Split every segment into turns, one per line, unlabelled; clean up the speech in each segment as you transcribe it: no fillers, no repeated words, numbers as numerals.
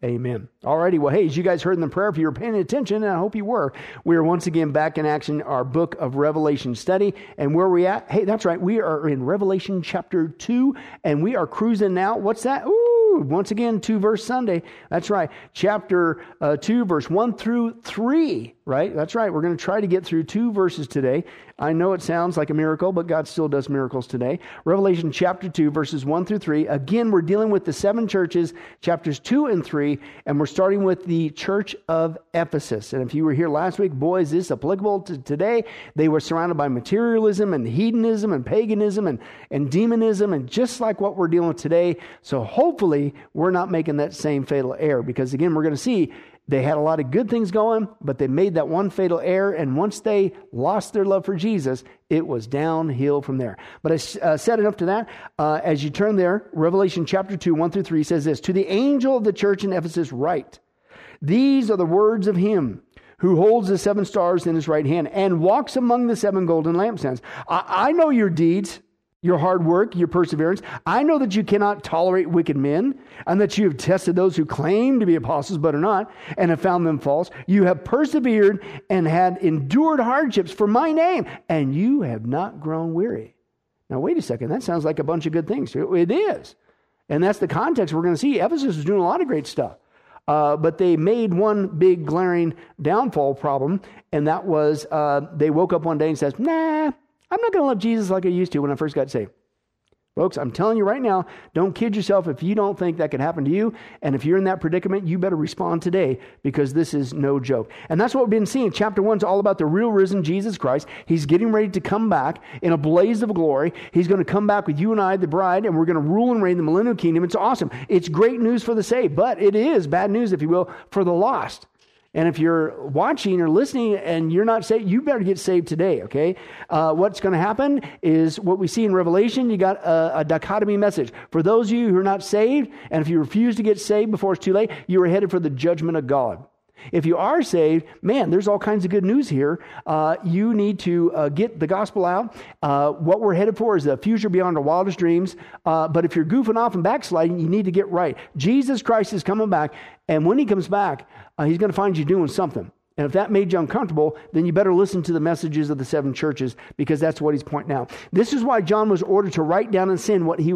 Amen. Alrighty, well, hey, as you guys heard in the prayer, if you were paying attention, and I hope you were, we are once again back in action, our book of Revelation study. And where are we at? Hey, that's right, we are in Revelation chapter 2, and we are cruising now. What's that? Once again, 2-verse Sunday. That's right. Chapter 2, verse 1 through 3, right? That's right. We're going to try to get through 2 verses today. I know it sounds like a miracle, but God still does miracles today. Revelation chapter 2, verses 1 through 3. Again, we're dealing with the 7 churches, chapters 2 and 3, and we're starting with the church of Ephesus. And if you were here last week, boy, is this applicable to today. They were surrounded by materialism and hedonism and paganism and demonism, and just like what we're dealing with today. So hopefully, we're not making that same fatal error, because again, we're going to see they had a lot of good things going, but they made that one fatal error, and once they lost their love for Jesus, it was downhill from there. But I said enough to that. As you turn there, Revelation chapter 2, 1 through 3 says this: "To the angel of the church in Ephesus write, these are the words of him who holds the 7 stars in his right hand and walks among the 7 golden lampstands. I know your deeds, your hard work, your perseverance. I know that you cannot tolerate wicked men, and that you have tested those who claim to be apostles but are not, and have found them false. You have persevered and had endured hardships for my name, and you have not grown weary." Now, wait a second. That sounds like a bunch of good things. It is. And that's the context we're going to see. Ephesus was doing a lot of great stuff. But they made one big glaring downfall problem, and that was they woke up one day and says, "Nah, I'm not going to love Jesus like I used to when I first got saved." Folks, I'm telling you right now, don't kid yourself if you don't think that could happen to you. And if you're in that predicament, you better respond today, because this is no joke. And that's what we've been seeing. Chapter 1 is all about the real risen Jesus Christ. He's getting ready to come back in a blaze of glory. He's going to come back with you and I, the bride, and we're going to rule and reign the millennial kingdom. It's awesome. It's great news for the saved, but it is bad news, if you will, for the lost. And if you're watching or listening and you're not saved, you better get saved today, okay? What's going to happen is what we see in Revelation. You got a dichotomy message. For those of you who are not saved, and if you refuse to get saved before it's too late, you are headed for the judgment of God. If you are saved, man, there's all kinds of good news here. You need to get the gospel out. What we're headed for is a future beyond our wildest dreams. But if you're goofing off and backsliding, you need to get right. Jesus Christ is coming back, and when he comes back, he's going to find you doing something. And if that made you uncomfortable, then you better listen to the messages of the 7 churches, because that's what he's pointing out. This is why John was ordered to write down in sin what he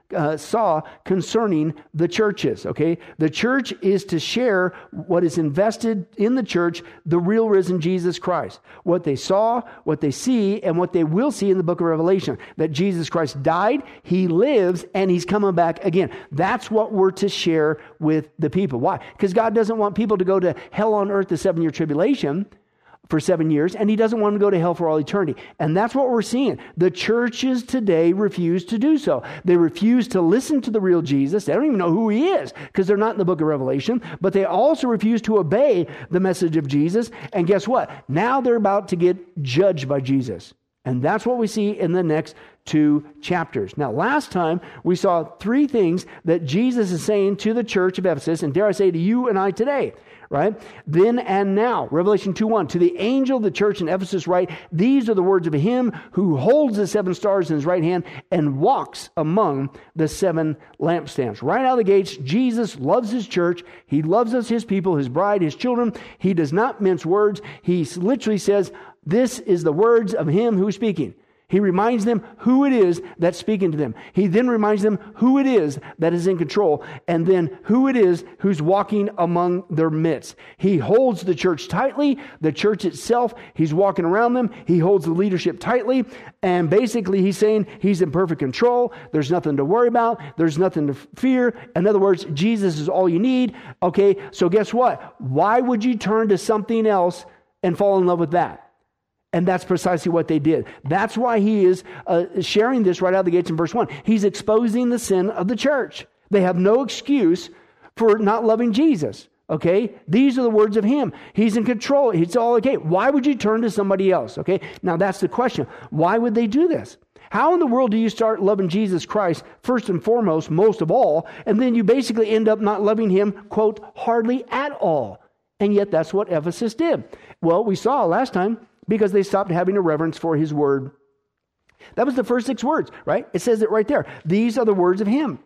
saw concerning the churches, okay? The church is to share what is invested in the church, the real risen Jesus Christ. What they saw, what they see, and what they will see in the book of Revelation. That Jesus Christ died, he lives, and he's coming back again. That's what we're to share with the people. Why? Because God doesn't want people to go to hell on earth, the 7-year tribulation, for 7 years, and he doesn't want them to go to hell for all eternity. And that's what we're seeing. The churches today refuse to do so. They refuse to listen to the real Jesus. They don't even know who he is, because they're not in the book of Revelation, but they also refuse to obey the message of Jesus. And guess what? Now they're about to get judged by Jesus. And that's what we see in the next 2 chapters. Now, last time we saw 3 things that Jesus is saying to the church of Ephesus, and dare I say to you and I today, right? Then and now, Revelation 2:1, "To the angel of the church in Ephesus write, these are the words of him who holds the 7 stars in his right hand and walks among the 7 lampstands." Right out of the gates, Jesus loves his church. He loves us, his people, his bride, his children. He does not mince words. He literally says, this is the words of him who's speaking. He reminds them who it is that's speaking to them. He then reminds them who it is that is in control, and then who it is who's walking among their midst. He holds the church tightly, the church itself. He's walking around them. He holds the leadership tightly, and basically he's saying he's in perfect control. There's nothing to worry about. There's nothing to fear. In other words, Jesus is all you need. Okay, so guess what? Why would you turn to something else and fall in love with that? And that's precisely what they did. That's why he is sharing this right out of the gates in verse 1. He's exposing the sin of the church. They have no excuse for not loving Jesus. Okay? These are the words of him. He's in control. It's all okay. Why would you turn to somebody else? Okay? Now that's the question. Why would they do this? How in the world do you start loving Jesus Christ first and foremost, most of all, and then you basically end up not loving him, quote, hardly at all? And yet that's what Ephesus did. Well, we saw last time, because they stopped having a reverence for his word. That was the first 6 words, right? It says it right there. These are the words of him.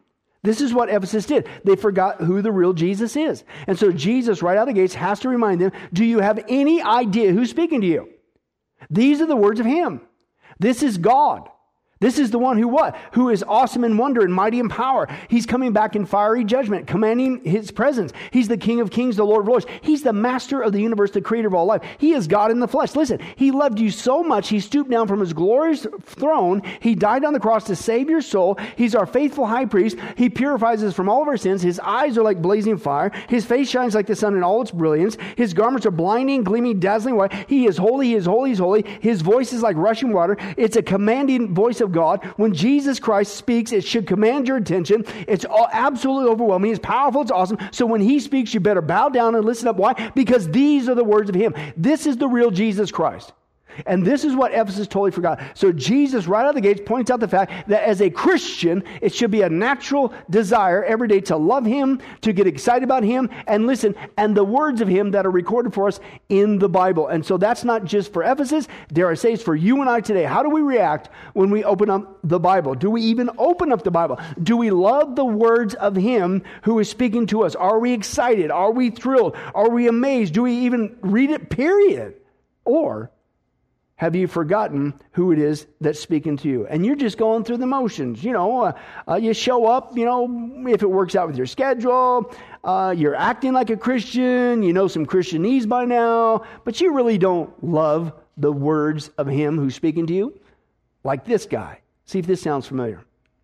This is what Ephesus did. They forgot who the real Jesus is. And so Jesus, right out of the gates, has to remind them, do you have any idea who's speaking to you? These are the words of him. This is God. This is the one who what? Who is awesome in wonder and mighty in power. He's coming back in fiery judgment, commanding his presence. He's the King of kings, the Lord of lords. He's the master of the universe, the creator of all life. He is God in the flesh. Listen, he loved you so much, he stooped down from his glorious throne. He died on the cross to save your soul. He's our faithful high priest. He purifies us from all of our sins. His eyes are like blazing fire. His face shines like the sun in all its brilliance. His garments are blinding, gleaming, dazzling white. He is holy, he is holy, he is holy. His voice is like rushing water. It's a commanding voice of God. When Jesus Christ speaks, it should command your attention. It's absolutely overwhelming. It's powerful. It's awesome. So when he speaks, you better bow down and listen up. Why? Because these are the words of him. This is the real Jesus Christ. And this is what Ephesus totally forgot. So Jesus, right out of the gates, points out the fact that as a Christian, it should be a natural desire every day to love him, to get excited about him, and listen, and the words of him that are recorded for us in the Bible. And so that's not just for Ephesus, dare I say, it's for you and I today. How do we react when we open up the Bible? Do we even open up the Bible? Do we love the words of him who is speaking to us? Are we excited? Are we thrilled? Are we amazed? Do we even read it, period? Or have you forgotten who it is that's speaking to you? And you're just going through the motions. You show up, if it works out with your schedule, you're acting like a Christian, you know some Christianese by now, but you really don't love the words of him who's speaking to you. Like this guy. See if this sounds familiar.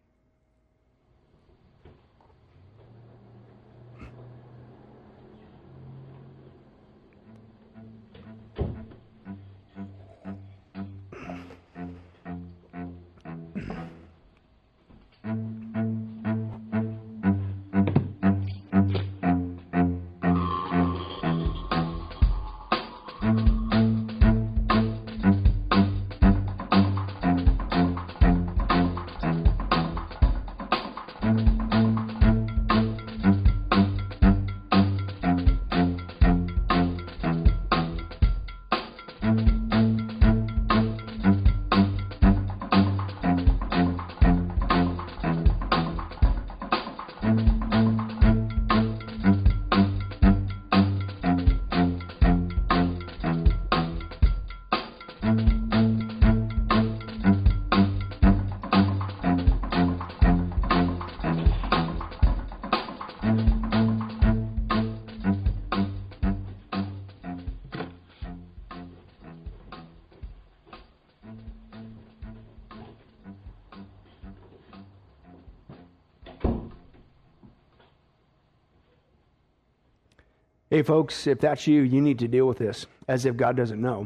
Hey folks, if that's you, you need to deal with this as if God doesn't know.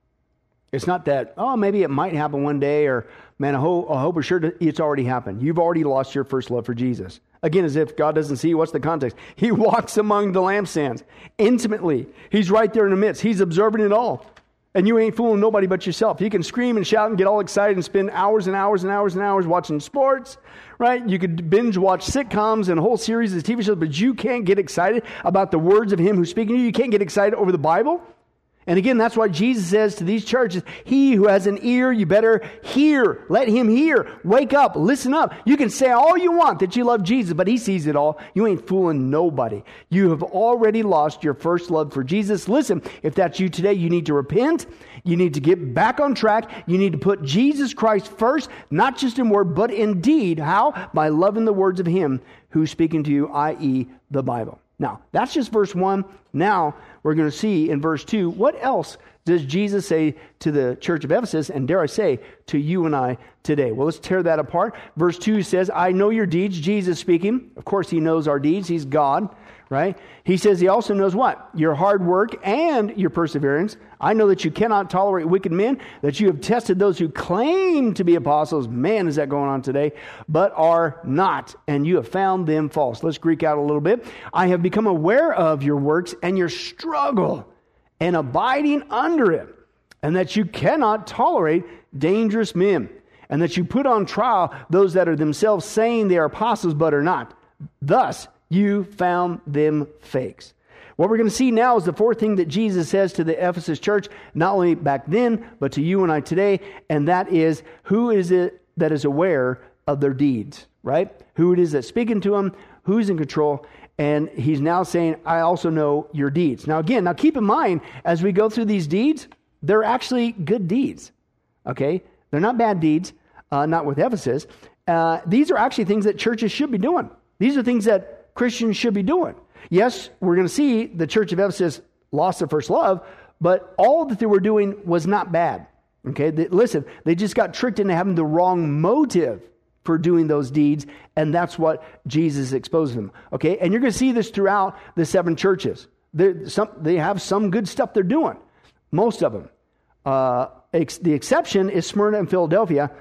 It's not that, maybe it might happen one day, or man, I hope for sure it's already happened. You've already lost your first love for Jesus. Again, as if God doesn't see. What's the context? He walks among the lampstands intimately. He's right there in the midst. He's observing it all. And you ain't fooling nobody but yourself. You can scream and shout and get all excited and spend hours and hours and hours and hours watching sports, right? You could binge watch sitcoms and a whole series of TV shows, but you can't get excited about the words of him who's speaking to you. You can't get excited over the Bible. And again, that's why Jesus says to these churches, he who has an ear, you better hear. Let him hear. Wake up. Listen up. You can say all you want that you love Jesus, but he sees it all. You ain't fooling nobody. You have already lost your first love for Jesus. Listen, if that's you today, you need to repent. You need to get back on track. You need to put Jesus Christ first, not just in word, but in deed. How? By loving the words of him who's speaking to you, i.e. the Bible. Now, that's just verse 1. Now, we're going to see in verse 2, what else does Jesus say to the church of Ephesus, and dare I say, to you and I today? Well, let's tear that apart. Verse 2 says, I know your deeds, Jesus speaking. Of course, he knows our deeds. He's God, right? He says he also knows what? Your hard work and your perseverance. I know that you cannot tolerate wicked men, that you have tested those who claim to be apostles. Man, is that going on today? But are not, and you have found them false. Let's Greek out a little bit. I have become aware of your works and your struggle and abiding under it, and that you cannot tolerate dangerous men, and that you put on trial those that are themselves saying they are apostles but are not. Thus, you found them fakes. What we're going to see now is the fourth thing that Jesus says to the Ephesus church, not only back then, but to you and I today, and that is, who is it that is aware of their deeds? right? Who it is that's speaking to him, who's in control. And he's now saying, I also know your deeds. Now keep in mind, as we go through these deeds, they're actually good deeds, okay? They're not bad deeds, not with Ephesus. These are actually things that churches should be doing. These are things that Christians should be doing. Yes, we're going to see the church of Ephesus lost their first love, but all that they were doing was not bad, okay? Listen, they just got tricked into having the wrong motive for doing those deeds, and that's what Jesus exposed them. Okay, and you're going to see this throughout the 7 churches. They have some good stuff they're doing, most of them. The exception is Smyrna and Philadelphia.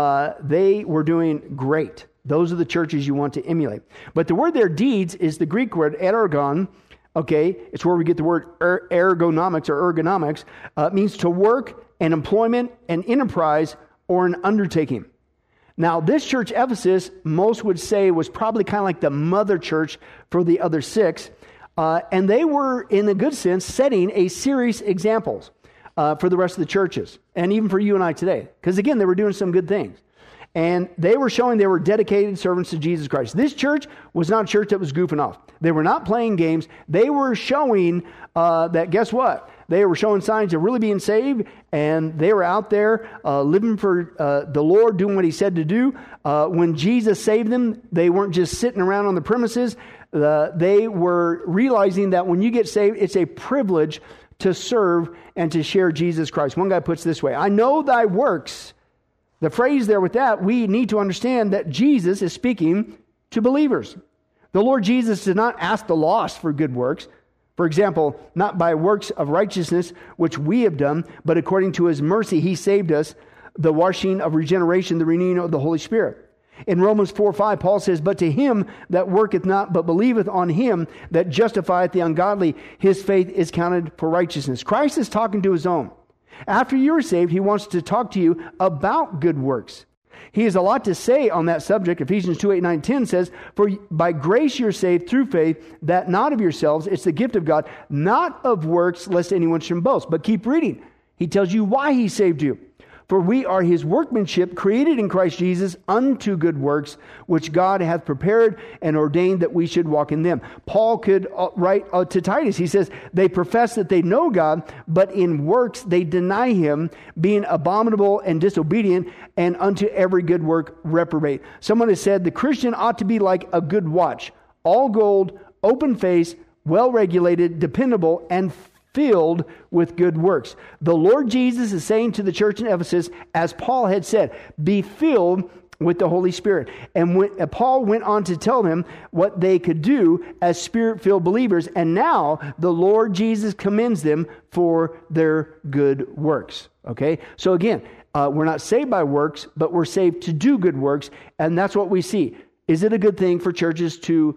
They were doing great. Those are the churches you want to emulate. But the word there, deeds, is the Greek word ergon. Okay, it's where we get the word ergonomics or ergonomics. It means to work, an employment, an enterprise, or an undertaking. Now, this church, Ephesus, most would say was probably kind of like the mother church for the other 6. And they were, in a good sense, setting a serious examples for the rest of the churches. And even for you and I today. Because again, they were doing some good things. And they were showing they were dedicated servants to Jesus Christ. This church was not a church that was goofing off. They were not playing games. They were showing that, guess what? They were showing signs of really being saved, and they were out there living for the Lord, doing what he said to do. When Jesus saved them, they weren't just sitting around on the premises. They were realizing that when you get saved, it's a privilege to serve and to share Jesus Christ. One guy puts it this way, I know thy works. The phrase there with that, we need to understand that Jesus is speaking to believers. The Lord Jesus did not ask the lost for good works. For example, not by works of righteousness, which we have done, but according to his mercy, he saved us, the washing of regeneration, the renewing of the Holy Spirit. In Romans 4:5, Paul says, but to him that worketh not, but believeth on him that justifieth the ungodly, his faith is counted for righteousness. Christ is talking to his own. After you're saved, he wants to talk to you about good works. He has a lot to say on that subject. Ephesians 2:8-9-10 says, for by grace you're saved through faith, that not of yourselves, it's the gift of God, not of works, lest anyone should boast. But keep reading. He tells you why he saved you. For we are his workmanship, created in Christ Jesus unto good works, which God hath prepared and ordained that we should walk in them. Paul could write to Titus, he says, they profess that they know God, but in works they deny him, being abominable and disobedient, and unto every good work reprobate. Someone has said the Christian ought to be like a good watch, all gold, open face, well regulated, dependable, and filled with good works. The Lord Jesus is saying to the church in Ephesus, as Paul had said, be filled with the Holy Spirit. And Paul went on to tell them what they could do as Spirit-filled believers. And now the Lord Jesus commends them for their good works. Okay? So again, we're not saved by works, but we're saved to do good works. And that's what we see. Is it a good thing for churches to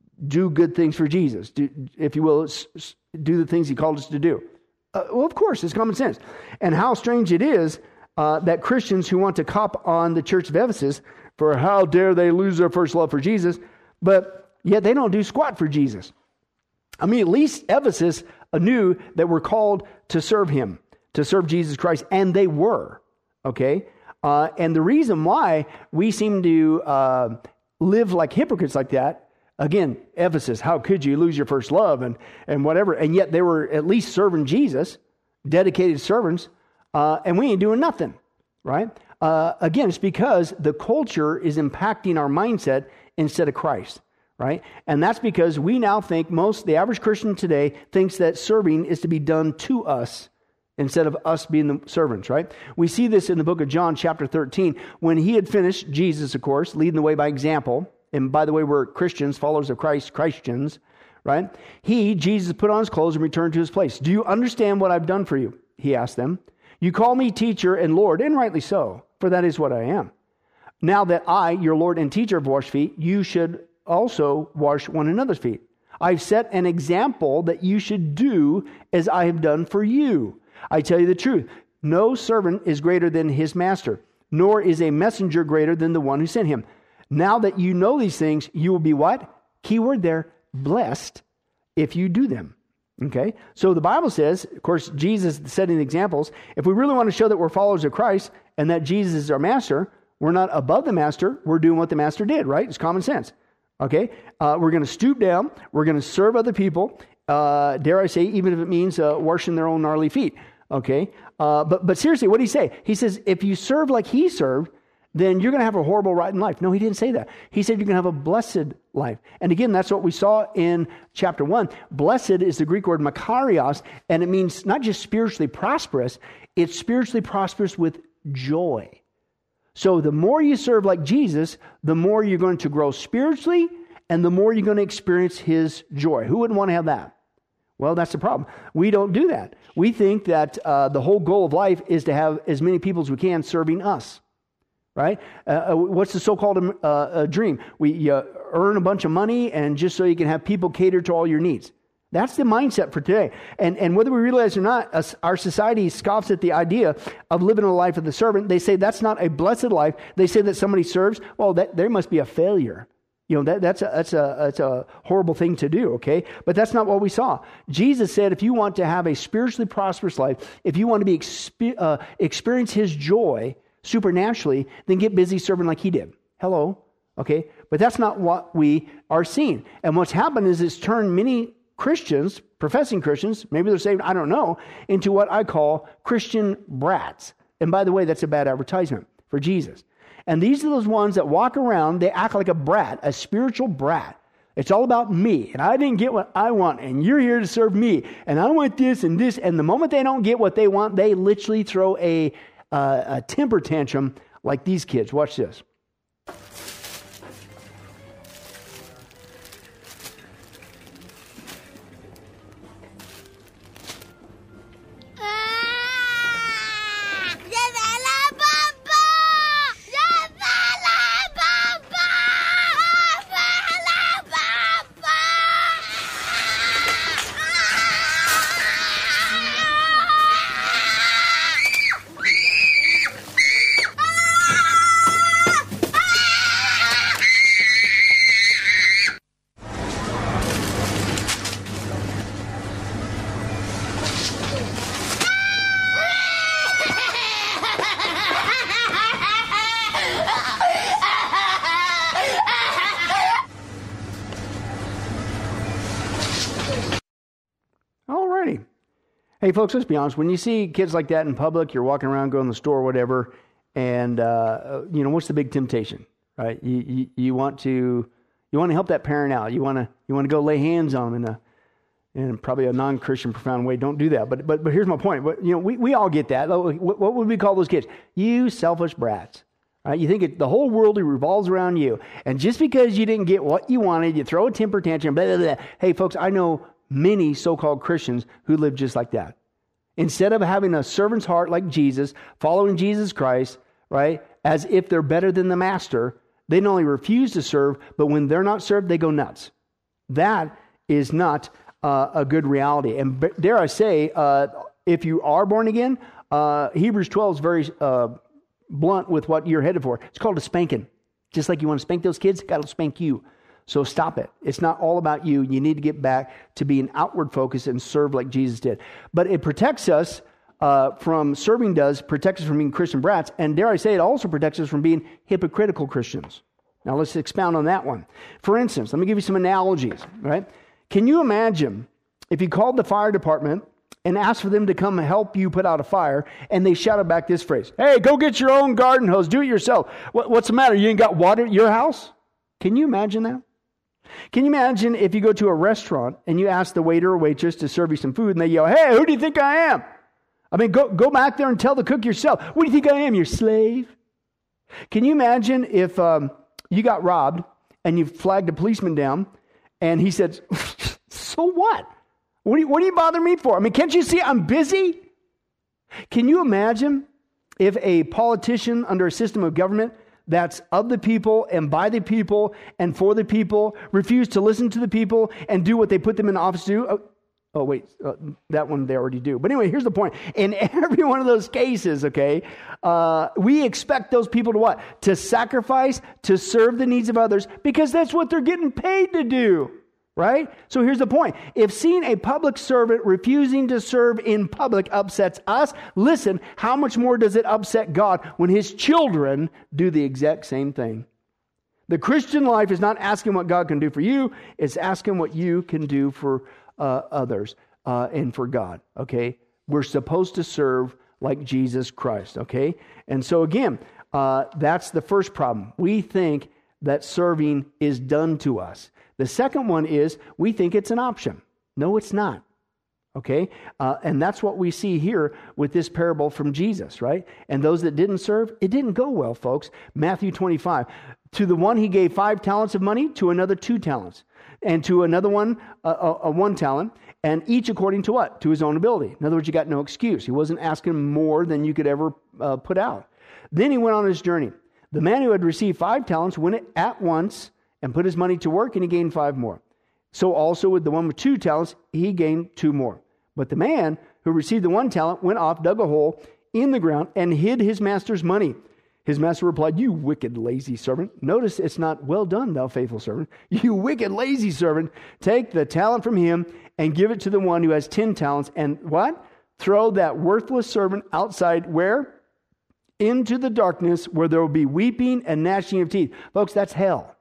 do good things for Jesus? If you will, do the things he called us to do. Well, of course, it's common sense. And how strange it is that Christians who want to cop on the church of Ephesus for how dare they lose their first love for Jesus, but yet they don't do squat for Jesus. I mean, at least Ephesus knew that we're called to serve him, to serve Jesus Christ, and they were, okay? And the reason why we seem to live like hypocrites like that, again, Ephesus, how could you lose your first love and whatever? And yet they were at least serving Jesus, dedicated servants, and we ain't doing nothing, right? Again, it's because the culture is impacting our mindset instead of Christ, right? And that's because we now think the average Christian today thinks that serving is to be done to us instead of us being the servants, right? We see this in the book of John, chapter 13, when he had finished, Jesus, of course, leading the way by example. And by the way, we're Christians, followers of Christ, Christians, right? Jesus, put on his clothes and returned to his place. Do you understand what I've done for you? He asked them. You call me teacher and Lord, and rightly so, for that is what I am. Now that I, your Lord and teacher, have washed feet, you should also wash one another's feet. I've set an example that you should do as I have done for you. I tell you the truth, no servant is greater than his master, nor is a messenger greater than the one who sent him. Now that you know these things, you will be what? Keyword there, blessed if you do them. Okay? So the Bible says, of course, Jesus setting examples. If we really want to show that we're followers of Christ and that Jesus is our master, We're not above the master. We're doing what the master did, right? It's common sense. Okay? We're going to stoop down. We're going to serve other people. Dare I say, even if it means washing their own gnarly feet. Okay? But seriously, what did he say? He says, if you serve like he served, then you're going to have a horrible, rotten life. No, he didn't say that. He said you're going to have a blessed life. And again, that's what we saw in chapter 1. Blessed is the Greek word makarios, and it means not just spiritually prosperous, it's spiritually prosperous with joy. So the more you serve like Jesus, the more you're going to grow spiritually, and the more you're going to experience his joy. Who wouldn't want to have that? Well, that's the problem. We don't do that. We think that the whole goal of life is to have as many people as we can serving us. Right? What's the so-called dream? We earn a bunch of money and just so you can have people cater to all your needs. That's the mindset for today. And whether we realize it or not, our society scoffs at the idea of living a life of the servant. They say that's not a blessed life. They say that somebody serves, well, there must be a failure. You know, that's a horrible thing to do, okay? But that's not what we saw. Jesus said if you want to have a spiritually prosperous life, if you want to be experience his joy supernaturally, then get busy serving like he did. Hello? Okay? But that's not what we are seeing. And what's happened is it's turned many Christians, professing Christians, maybe they're saved, I don't know, into what I call Christian brats. And by the way, that's a bad advertisement for Jesus. And these are those ones that walk around, they act like a brat, a spiritual brat. It's all about me, and I didn't get what I want, and you're here to serve me, and I want this and this. And the moment they don't get what they want, they literally throw a temper tantrum like these kids. Watch this. Hey, folks, let's be honest. When you see kids like that in public, you're walking around, going to the store, whatever, and, what's the big temptation, right? You want to help that parent out. You want to go lay hands on them in probably a non-Christian profound way. Don't do that. But here's my point. We all get that. What would we call those kids? You selfish brats. Right? You think the whole world revolves around you. And just because you didn't get what you wanted, you throw a temper tantrum, blah, blah, blah. Hey, folks, I know many so-called Christians who live just like that. Instead of having a servant's heart like Jesus, following Jesus Christ, right, as if they're better than the master, they not only refuse to serve, but when they're not served, they go nuts. That is not a good reality. And dare I say, if you are born again, Hebrews 12 is very blunt with what you're headed for. It's called a spanking. Just like you want to spank those kids, God will spank you. So stop it. It's not all about you. You need to get back to being outward focused and serve like Jesus did. But it protects us from serving protects us from being Christian brats. And dare I say, it also protects us from being hypocritical Christians. Now let's expound on that one. For instance, let me give you some analogies, right? Can you imagine if you called the fire department and asked for them to come help you put out a fire, and they shouted back this phrase, "Hey, go get your own garden hose. Do it yourself." What's the matter? You ain't got water at your house? Can you imagine that? Can you imagine if you go to a restaurant and you ask the waiter or waitress to serve you some food and they yell, "Hey, who do you think I am?" I mean, go back there and tell the cook yourself. "What do you think I am, your slave?" Can you imagine if you got robbed and you flagged a policeman down and he said, "So what? What do you bother me for? I mean, can't you see I'm busy?" Can you imagine if a politician under a system of government that's of the people and by the people and for the people refuse to listen to the people and do what they put them in office to do? That one they already do. But anyway, here's the point. In every one of those cases, okay, we expect those people to what? To sacrifice, to serve the needs of others, because that's what they're getting paid to do. right? So here's the point. If seeing a public servant refusing to serve in public upsets us, listen, how much more does it upset God when his children do the exact same thing? The Christian life is not asking what God can do for you. It's asking what you can do for others and for God, okay? We're supposed to serve like Jesus Christ, okay? And so again, that's the first problem. We think that serving is done to us. The second one is we think it's an option. No, it's not. Okay? And that's what we see here with this parable from Jesus, right? And those that didn't serve, it didn't go well, folks. Matthew 25. To the one he gave 5 talents of money, to another 2 talents. And to another one, 1 talent. And each according to what? To his own ability. In other words, you got no excuse. He wasn't asking more than you could ever put out. Then he went on his journey. The man who had received 5 talents went at once and put his money to work, and he gained 5 more. So also with the one with 2 talents, he gained 2 more. But the man who received the 1 talent went off, dug a hole in the ground, and hid his master's money. His master replied, "You wicked, lazy servant." Notice it's not, "Well done, thou faithful servant." "You wicked, lazy servant, take the talent from him and give it to the one who has 10 talents. And what? Throw that worthless servant outside where? Into the darkness where there will be weeping and gnashing of teeth." Folks, that's hell.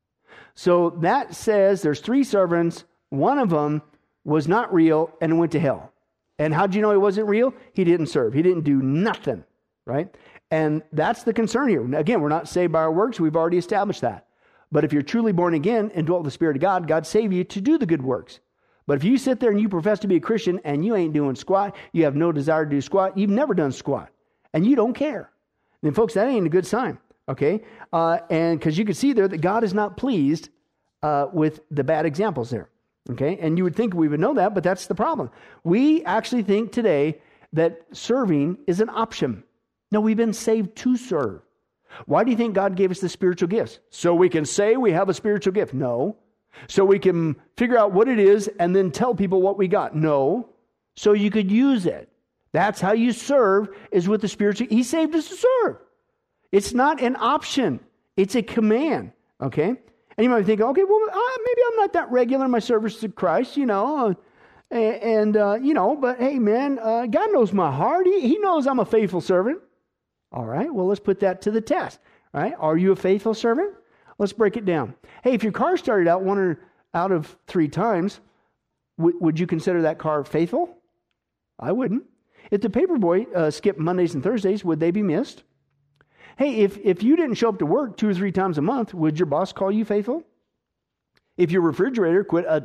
So that says there's 3 servants. One of them was not real and went to hell. And how'd you know he wasn't real? He didn't serve. He didn't do nothing, right? And that's the concern here. Again, we're not saved by our works. We've already established that. But if you're truly born again and dwell with the Spirit of God, God saved you to do the good works. But if you sit there and you profess to be a Christian and you ain't doing squat, you have no desire to do squat, you've never done squat, and you don't care, then folks, that ain't a good sign, okay? And because you can see there that God is not pleased with the bad examples there, okay? And you would think we would know that, but that's the problem. We actually think today that serving is an option. No, we've been saved to serve. Why do you think God gave us the spiritual gifts? So we can say we have a spiritual gift? No. So we can figure out what it is and then tell people what we got? No. So you could use it. That's how you serve, is with the spiritual. He saved us to serve. It's not an option. It's a command, okay? And you might be thinking, okay, well, maybe I'm not that regular in my service to Christ, you know, but hey, man, God knows my heart. He knows I'm a faithful servant. All right, well, let's put that to the test, right? Are you a faithful servant? Let's break it down. Hey, if your car started out 1 out of 3 times, would you consider that car faithful? I wouldn't. If the paperboy skipped Mondays and Thursdays, would they be missed? Hey, if you didn't show up to work 2 or 3 times a month, would your boss call you faithful? If your refrigerator quit a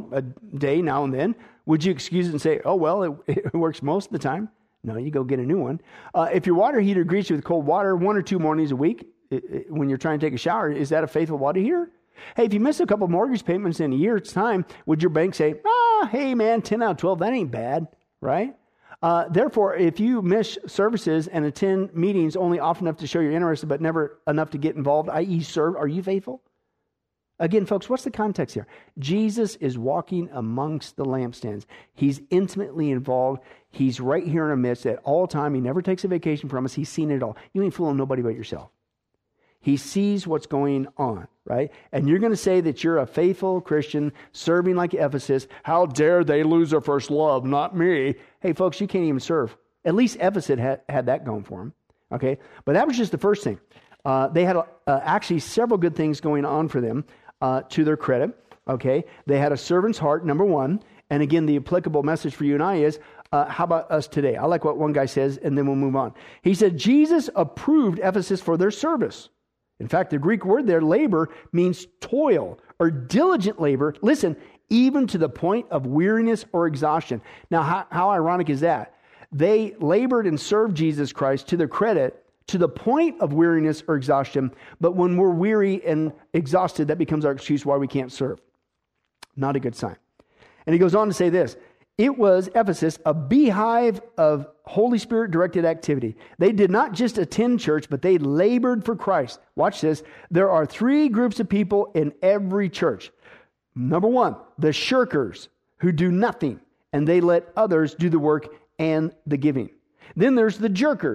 day now and then, would you excuse it and say, "Oh, well, it works most of the time"? No, you go get a new one. If your water heater greets you with cold water 1 or 2 mornings a week when you're trying to take a shower, is that a faithful water heater? Hey, if you miss a couple mortgage payments in a year's time, would your bank say, hey, man, 10 out of 12, that ain't bad, right? Therefore, if you miss services and attend meetings only often enough to show you're interested but never enough to get involved, i.e. serve, are you faithful? Again, folks, what's the context here? Jesus is walking amongst the lampstands. He's intimately involved. He's right here in our midst at all time. He never takes a vacation from us. He's seen it all. You ain't fooling nobody but yourself. He sees what's going on, right? And you're going to say that you're a faithful Christian serving like Ephesus. How dare they lose their first love, not me. Hey, folks, you can't even serve. At least Ephesus had that going for them, okay? But that was just the first thing. They had actually several good things going on for them. To their credit, okay? They had a servant's heart, number 1. And again, the applicable message for you and I is, how about us today? I like what one guy says, and then we'll move on. He said, Jesus approved Ephesus for their service. In fact, the Greek word there, labor, means toil or diligent labor. Listen, even to the point of weariness or exhaustion. Now, how ironic is that? They labored and served Jesus Christ to their credit, to the point of weariness or exhaustion, but when we're weary and exhausted, that becomes our excuse why we can't serve. Not a good sign. And he goes on to say this, it was, Ephesus, a beehive of Holy Spirit-directed activity. They did not just attend church, but they labored for Christ. Watch this. There are 3 groups of people in every church. Number 1, the shirkers, who do nothing, and they let others do the work and the giving. Then there's the jerkers,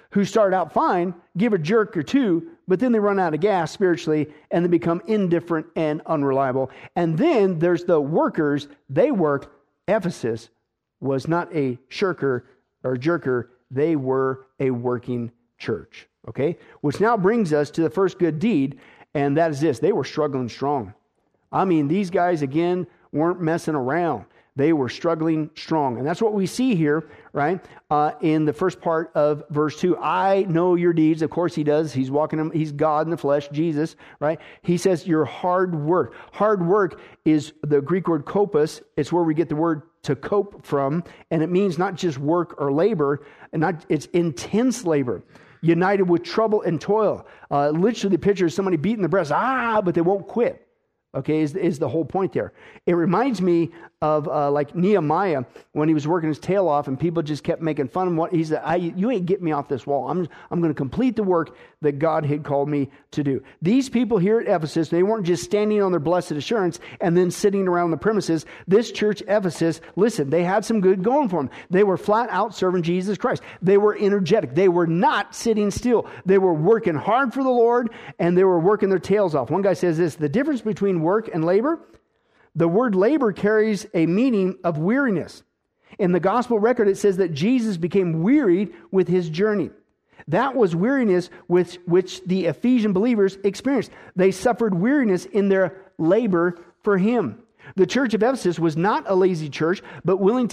who start out fine, give a jerk or two, but then they run out of gas spiritually and they become indifferent and unreliable. And then there's the workers. They work. Ephesus was not a shirker or jerker. They were a working church. Okay? Which now brings us to the first good deed, and that is this. They were struggling strong. I mean, these guys, again, weren't messing around. They were struggling strong. And that's what we see here, right? In the first part of verse 2. I know your deeds. Of course he does. He's God in the flesh, Jesus, right? He says your hard work. Hard work is the Greek word kopos. It's where we get the word to cope from. And it means not just work or labor, it's intense labor. United with trouble and toil. Literally the picture is somebody beating the breast, but they won't quit. Okay, is the whole point there. It reminds me of like Nehemiah when he was working his tail off and people just kept making fun of him. He said, you ain't getting me off this wall. I'm going to complete the work that God had called me to do. These people here at Ephesus, they weren't just standing on their blessed assurance and then sitting around the premises. This church, Ephesus, listen, they had some good going for them. They were flat out serving Jesus Christ. They were energetic. They were not sitting still. They were working hard for the Lord and they were working their tails off. One guy says this, the difference between work and labor, the word labor carries a meaning of weariness. In the gospel record, it says that Jesus became wearied with his journey. That was weariness which the Ephesian believers experienced. They suffered weariness in their labor for him. The church of Ephesus was not a lazy church, but willing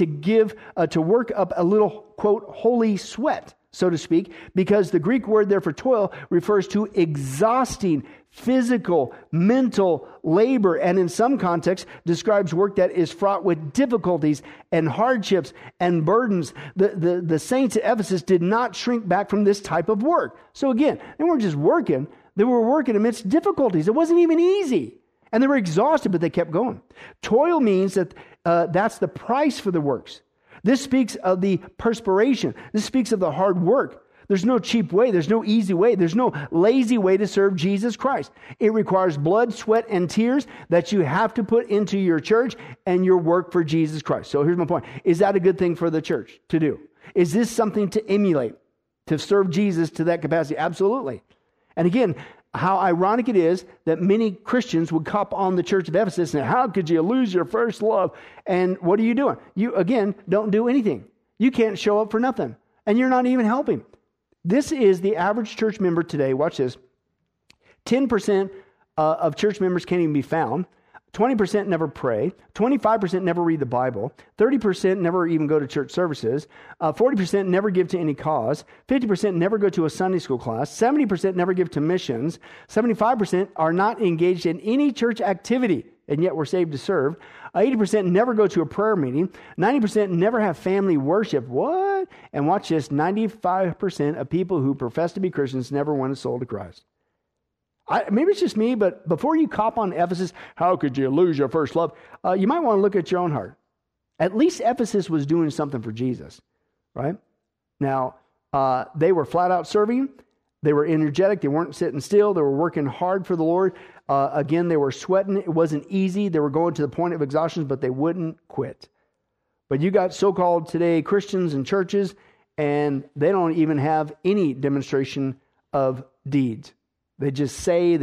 to work up a little, quote, holy sweat, so to speak, because the Greek word there for toil refers to exhausting physical, mental labor, and in some contexts describes work that is fraught with difficulties and hardships and burdens. The saints at Ephesus did not shrink back from this type of work. So again, they weren't just working, they were working amidst difficulties. It wasn't even easy. And they were exhausted, but they kept going. Toil means that that's the price for the works. This speaks of the perspiration. This speaks of the hard work. There's no cheap way. There's no easy way. There's no lazy way to serve Jesus Christ. It requires blood, sweat, and tears that you have to put into your church and your work for Jesus Christ. So here's my point. Is that a good thing for the church to do? Is this something to emulate, to serve Jesus to that capacity? Absolutely. And again, how ironic it is that many Christians would cop on the church of Ephesus and say, how could you lose your first love? And what are you doing? You, again, don't do anything. You can't show up for nothing. And you're not even helping. This is the average church member today. Watch this. 10% of church members can't even be found. 20% never pray. 25% never read the Bible. 30% never even go to church services. 40% never give to any cause. 50% never go to a Sunday school class. 70% never give to missions. 75% are not engaged in any church activity, and yet we're saved to serve. 80% never go to a prayer meeting. 90% never have family worship. What? And watch this, 95% of people who profess to be Christians never win a soul to Christ. Maybe it's just me, but before you cop on Ephesus, how could you lose your first love? You might want to look at your own heart. At least Ephesus was doing something for Jesus, right? Now, they were flat out serving. They were energetic. They weren't sitting still. They were working hard for the Lord. Again, they were sweating. It wasn't easy. They were going to the point of exhaustion, but they wouldn't quit. But you got so-called today Christians and churches, and they don't even have any demonstration of deeds. They just say,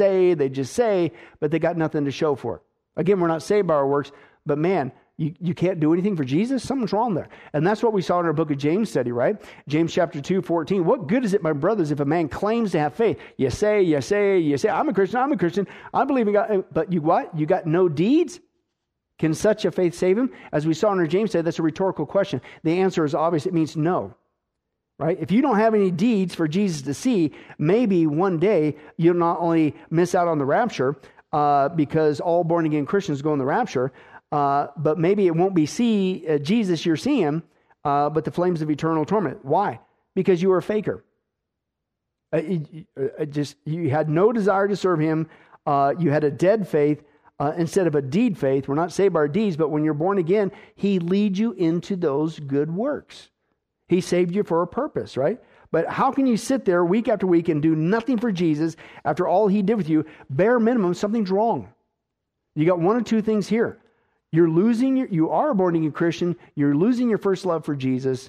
but they got nothing to show for it. Again, we're not saved by our works, but man, you can't do anything for Jesus? Something's wrong there. And that's what we saw in our book of James study, right? James chapter 2:14. What good is it, my brothers, if a man claims to have faith? You say, I'm a Christian, I believe in God. But you what? You got no deeds? Can such a faith save him? As we saw in our James study, that's a rhetorical question. The answer is obvious. It means no. Right? If you don't have any deeds for Jesus to see, maybe one day you'll not only miss out on the rapture, because all born-again Christians go in the rapture, but maybe it won't be Jesus you're seeing, but the flames of eternal torment. Why? Because you were a faker. You had no desire to serve him. You had a dead faith instead of a deed faith. We're not saved by our deeds, but when you're born again, he leads you into those good works. He saved you for a purpose, right? But how can you sit there week after week and do nothing for Jesus after all he did with you? Bare minimum, something's wrong. You got one or two things here. You are a born-again Christian. You're losing your first love for Jesus,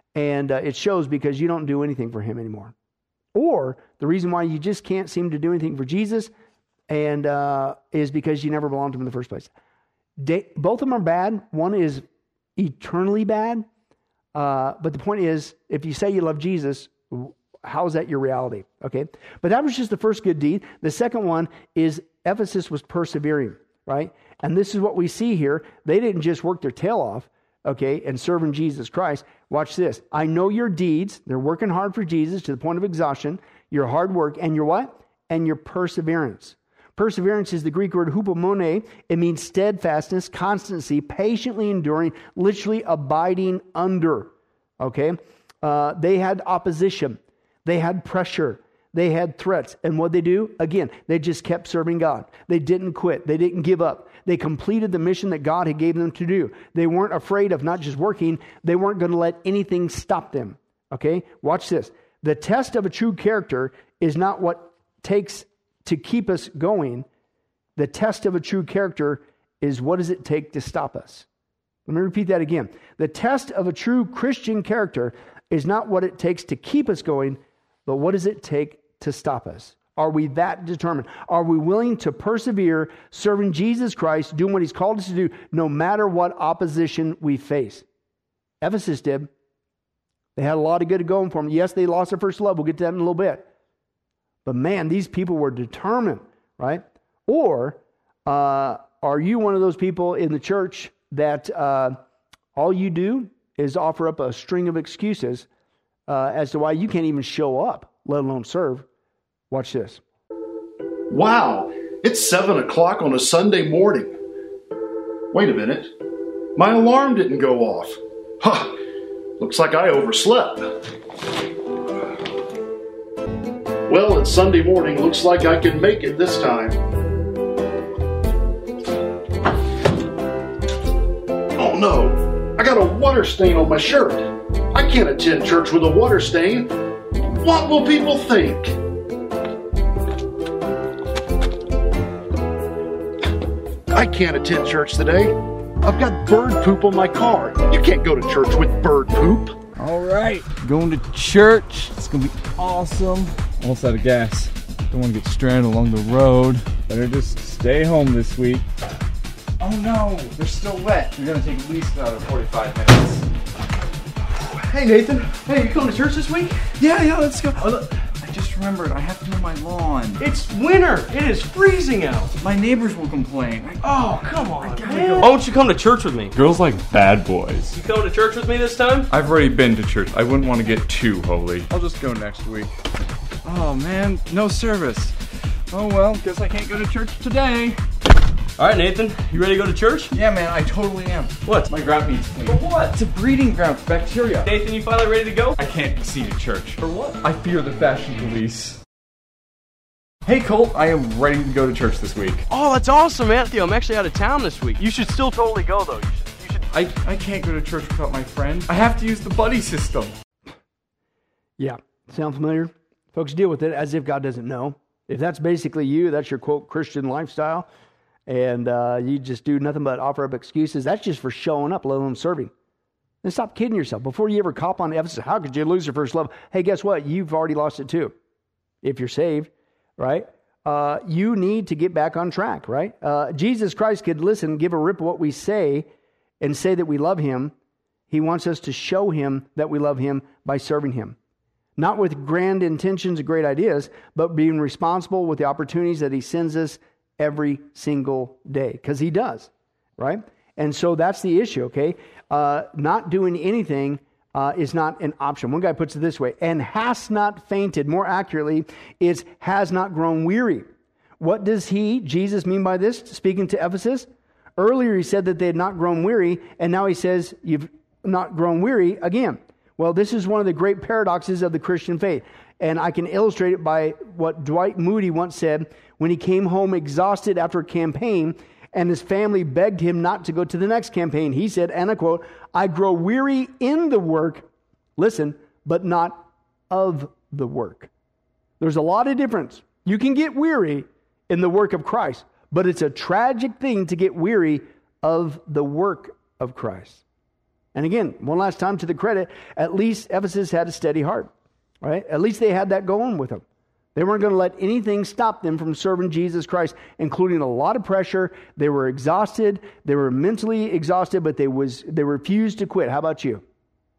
And it shows because you don't do anything for him anymore. Or the reason why you just can't seem to do anything for Jesus and is because you never belonged to him in the first place. Both of them are bad. One is eternally bad. But the point is, if you say you love Jesus, how is that your reality? Okay. But that was just the first good deed. The second one is Ephesus was persevering, right? And this is what we see here. They didn't just work their tail off, okay, and serving Jesus Christ. Watch this. I know your deeds. They're working hard for Jesus to the point of exhaustion. Your hard work and your what? And your perseverance. Perseverance is the Greek word hupomone. It means steadfastness, constancy, patiently enduring, literally abiding under. Okay? They had opposition. They had pressure. They had threats. And what they do? Again, they just kept serving God. They didn't quit. They didn't give up. They completed the mission that God had gave them to do. They weren't afraid of not just working. They weren't going to let anything stop them. Okay? Watch this. The test of a true character is not what takes to keep us going. The test of a true character is what does it take to stop us? Let me repeat that again. The test of a true Christian character is not what it takes to keep us going, but what does it take to stop us? Are we that determined? Are we willing to persevere serving Jesus Christ, doing what he's called us to do, no matter what opposition we face? Ephesus did. They had a lot of good going for them. Yes, they lost their first love. We'll get to that in a little bit. But man, these people were determined, right? Or are you one of those people in the church that all you do is offer up a string of excuses as to why you can't even show up, let alone serve? Watch this.
Wow, it's 7 o'clock on a Sunday morning. Wait a minute. My alarm didn't go off. Huh, looks like I overslept. Well, it's Sunday morning. Looks like I can make it this time. Oh no, I got a water stain on my shirt. I can't attend church with a water stain. What will people think? I can't attend church today. I've got bird poop on my car. You can't go to church with bird poop.
All right, going to church. It's going to be awesome. Almost out of gas. Don't want to get stranded along the road. Better just stay home this week. Oh no, they're still wet. They're going to take at least another 45 minutes.
Hey Nathan, hey, you coming to church this week?
Yeah, let's go. Oh, look, I just remembered, I have to mow my lawn.
It's winter. It is freezing out.
My neighbors will complain.
Oh, come on, man.
go.
Why don't you come to church with me?
Girls like bad boys.
You coming to church with me this time?
I've already been to church. I wouldn't want to get too holy.
I'll just go next week. Oh man, no service. Oh well, guess I can't go to church today.
All right, Nathan, you ready to go to church?
Yeah man, I totally am.
What?
My grout needs clean.
For what?
It's a breeding ground for bacteria.
Nathan, you finally ready to go?
I can't be seen at church.
For what?
I fear the fashion police. Hey Colt, I am ready to go to church this week.
Oh, that's awesome, Matthew. I'm actually out of town this week. You should still totally go, though. You should.
I can't go to church without my friend. I have to use the buddy system.
Yeah, sound familiar? Folks, deal with it as if God doesn't know. If that's basically you, that's your, quote, Christian lifestyle, and you just do nothing but offer up excuses, that's just for showing up, let alone serving. Then stop kidding yourself. Before you ever cop on Ephesus, how could you lose your first love? Hey, guess what? You've already lost it too, if you're saved, right? You need to get back on track, right? Jesus Christ could give a rip of what we say and say that we love him. He wants us to show him that we love him by serving him. Not with grand intentions and great ideas, but being responsible with the opportunities that he sends us every single day. Because he does, right? And so that's the issue, okay? Not doing anything is not an option. One guy puts it this way, and has not fainted. More accurately, it's has not grown weary. What does Jesus, mean by this, speaking to Ephesus? Earlier he said that they had not grown weary, and now he says, you've not grown weary again. Well, this is one of the great paradoxes of the Christian faith. And I can illustrate it by what Dwight Moody once said when he came home exhausted after a campaign and his family begged him not to go to the next campaign. He said, and I quote, I grow weary in the work, listen, but not of the work. There's a lot of difference. You can get weary in the work of Christ, but it's a tragic thing to get weary of the work of Christ. And again, one last time to the credit, at least Ephesus had a steady heart, right? At least they had that going with them. They weren't going to let anything stop them from serving Jesus Christ, including a lot of pressure. They were exhausted. They were mentally exhausted, but they refused to quit. How about you?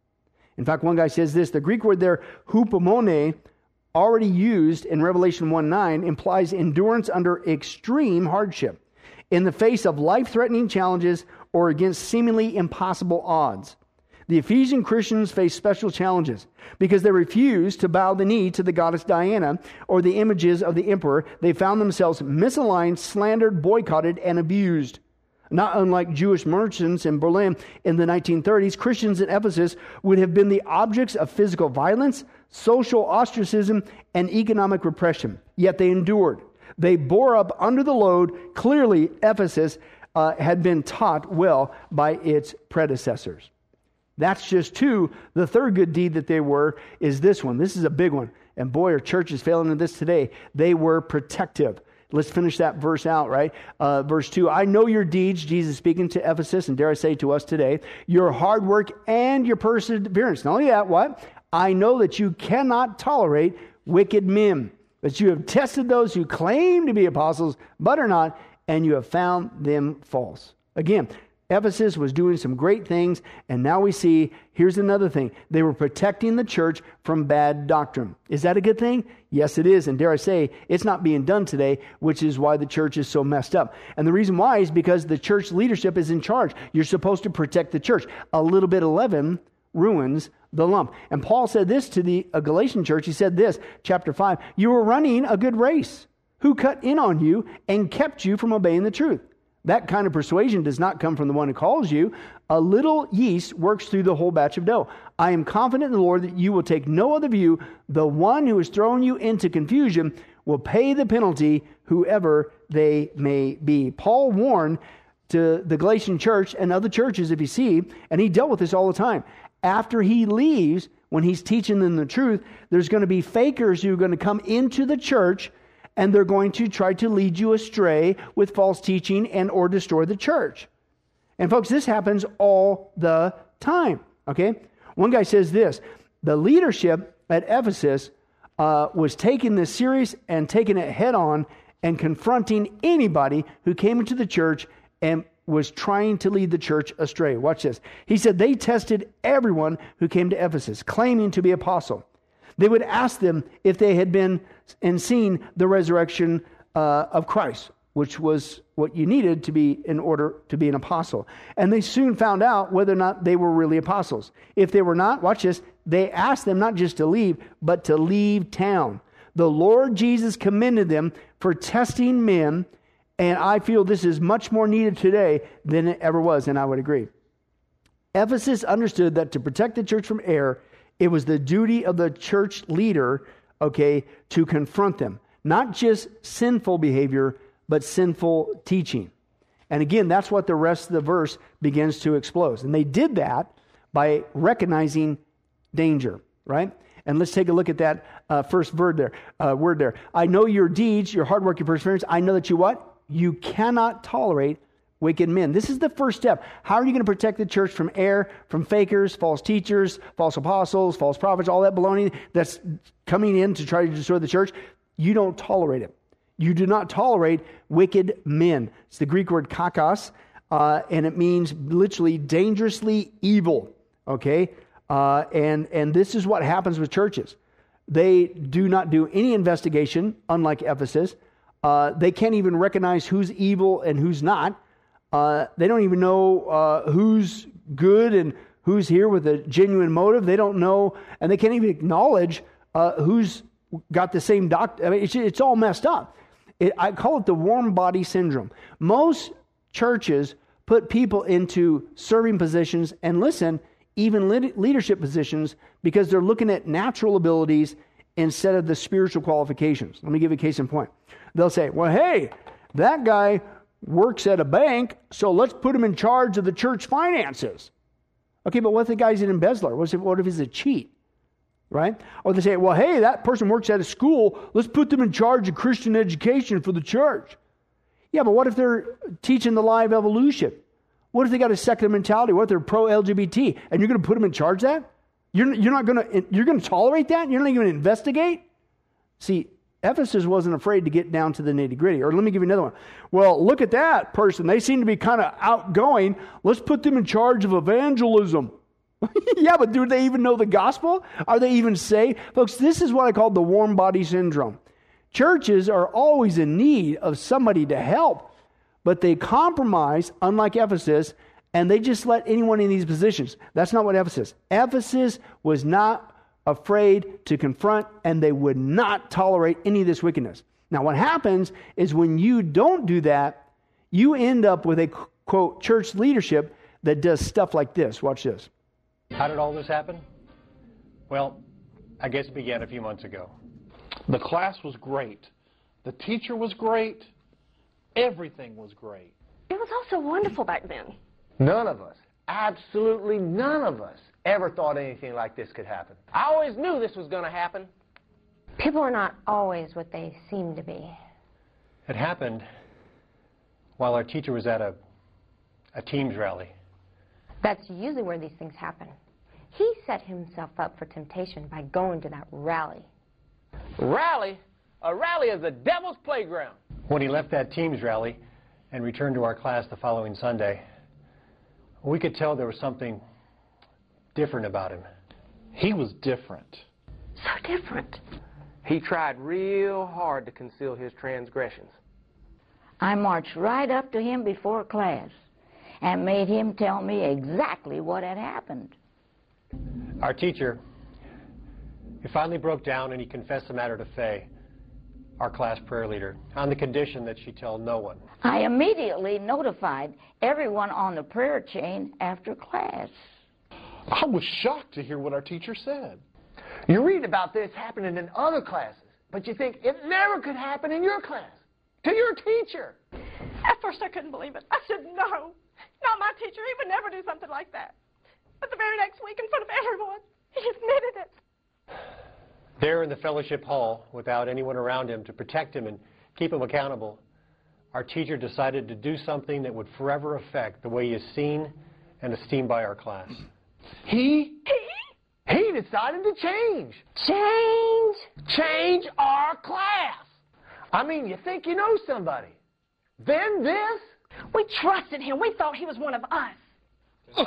In fact, one guy says this, the Greek word there, hupomone, already used in Revelation 1:9, implies endurance under extreme hardship, in the face of life-threatening challenges or against seemingly impossible odds. The Ephesian Christians faced special challenges because they refused to bow the knee to the goddess Diana or the images of the emperor. They found themselves misaligned, slandered, boycotted, and abused. Not unlike Jewish merchants in Berlin in the 1930s, Christians in Ephesus would have been the objects of physical violence, social ostracism, and economic repression. Yet they endured. They bore up under the load. Clearly, Ephesus had been taught well by its predecessors. That's just two. The third good deed that they were is this one. This is a big one. And boy, our church is failing in this today. They were protective. Let's finish that verse out, right? Verse 2, I know your deeds, Jesus speaking to Ephesus, and dare I say to us today, your hard work and your perseverance. Not only that, what? I know that you cannot tolerate wicked men, that you have tested those who claim to be apostles, but are not, and you have found them false. Again, Ephesus was doing some great things, and now we see, here's another thing. They were protecting the church from bad doctrine. Is that a good thing? Yes, it is. And dare I say, it's not being done today, which is why the church is so messed up. And the reason why is because the church leadership is in charge. You're supposed to protect the church. A little bit of leaven ruins the lump. And Paul said this to the Galatian church. He said this, chapter 5, you were running a good race. Who cut in on you and kept you from obeying the truth? That kind of persuasion does not come from the one who calls you. A little yeast works through the whole batch of dough. I am confident in the Lord that you will take no other view. The one who has thrown you into confusion will pay the penalty, whoever they may be. Paul warned to the Galatian church and other churches, if you see, and he dealt with this all the time. After he leaves, when he's teaching them the truth, there's going to be fakers who are going to come into the church, and they're going to try to lead you astray with false teaching and or destroy the church. And folks, this happens all the time, okay? One guy says this, the leadership at Ephesus was taking this serious and taking it head on and confronting anybody who came into the church and was trying to lead the church astray. Watch this. He said they tested everyone who came to Ephesus, claiming to be apostle. They would ask them if they had been and seen the resurrection of Christ, which was what you needed to be in order to be an apostle. And they soon found out whether or not they were really apostles. If they were not, watch this, they asked them not just to leave, but to leave town. The Lord Jesus commended them for testing men, and I feel this is much more needed today than it ever was, and I would agree. Ephesus understood that to protect the church from error, it was the duty of the church leader, okay, to confront them. Not just sinful behavior, but sinful teaching. And again, that's what the rest of the verse begins to expose. And they did that by recognizing danger, right? And let's take a look at that first word there. I know your deeds, your hard work, your perseverance. I know that you what? You cannot tolerate wicked men. This is the first step. How are you going to protect the church from error, from fakers, false teachers, false apostles, false prophets, all that baloney that's coming in to try to destroy the church? You don't tolerate it. You do not tolerate wicked men. It's the Greek word kakos, and it means literally dangerously evil. Okay? And this is what happens with churches. They do not do any investigation, unlike Ephesus. They can't even recognize who's evil and who's not. They don't even know who's good and who's here with a genuine motive. They don't know, and they can't even acknowledge who's got the same doctrine. I mean, it's all messed up. I call it the warm body syndrome. Most churches put people into serving positions and listen, even leadership positions, because they're looking at natural abilities instead of the spiritual qualifications. Let me give you a case in point. They'll say, well, hey, that guy works at a bank, so let's put him in charge of the church finances. Okay, but what if the guy's an embezzler? What if he's a cheat? Right? Or they say, well, hey, that person works at a school, let's put them in charge of Christian education for the church. Yeah, but what if they're teaching the lie of evolution? What if they got a secular mentality? What if they're pro-LGBT? And you're going to put them in charge of that? You're going to tolerate that? You're not even going to investigate? See, Ephesus wasn't afraid to get down to the nitty-gritty. Or let me give you another one. Well, look at that person. They seem to be kind of outgoing. Let's put them in charge of evangelism. Yeah, but do they even know the gospel? Are they even saved? Folks, this is what I call the warm body syndrome. Churches are always in need of somebody to help, but they compromise, unlike Ephesus, and they just let anyone in these positions. That's not what Ephesus. Ephesus was not afraid to confront, and they would not tolerate any of this wickedness. Now, what happens is when you don't do that, you end up with a, quote, church leadership that does stuff like this. Watch this.
How did all this happen? Well, I guess it began a few months ago.
The class was great. The teacher was great. Everything was great.
It was also wonderful back then.
None of us, absolutely none of us, ever thought anything like this could happen. I always knew this was going to happen.
People are not always what they seem to be.
It happened while our teacher was at a Teams rally.
That's usually where these things happen. He set himself up for temptation by going to that rally.
Rally? A rally is the devil's playground.
When he left that Teams rally and returned to our class the following Sunday, we could tell there was something different about him.
He was different.
So different.
He tried real hard to conceal his transgressions.
I marched right up to him before class and made him tell me exactly what had happened.
Our teacher, he finally broke down and he confessed the matter to Faye, our class prayer leader, on the condition that she tell no one.
I immediately notified everyone on the prayer chain after class.
I was shocked to hear what our teacher said.
You read about this happening in other classes, but you think it never could happen in your class, to your teacher.
At first I couldn't believe it. I said, no, not my teacher. He would never do something like that. But the very next week, in front of everyone, he admitted it.
There in the fellowship hall, without anyone around him to protect him and keep him accountable, our teacher decided to do something that would forever affect the way he is seen and esteemed by our class.
He decided to change.
Change?
Change our class. I mean, you think you know somebody. Then this?
We trusted him. We thought he was one of us.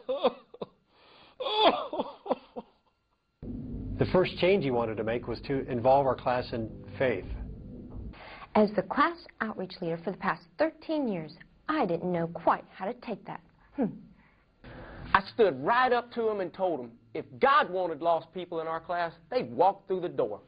The first change he wanted to make was to involve our class in faith.
As the class outreach leader for the past 13 years, I didn't know quite how to take that.
I stood right up to him and told him if God wanted lost people in our class, they'd walk through the door.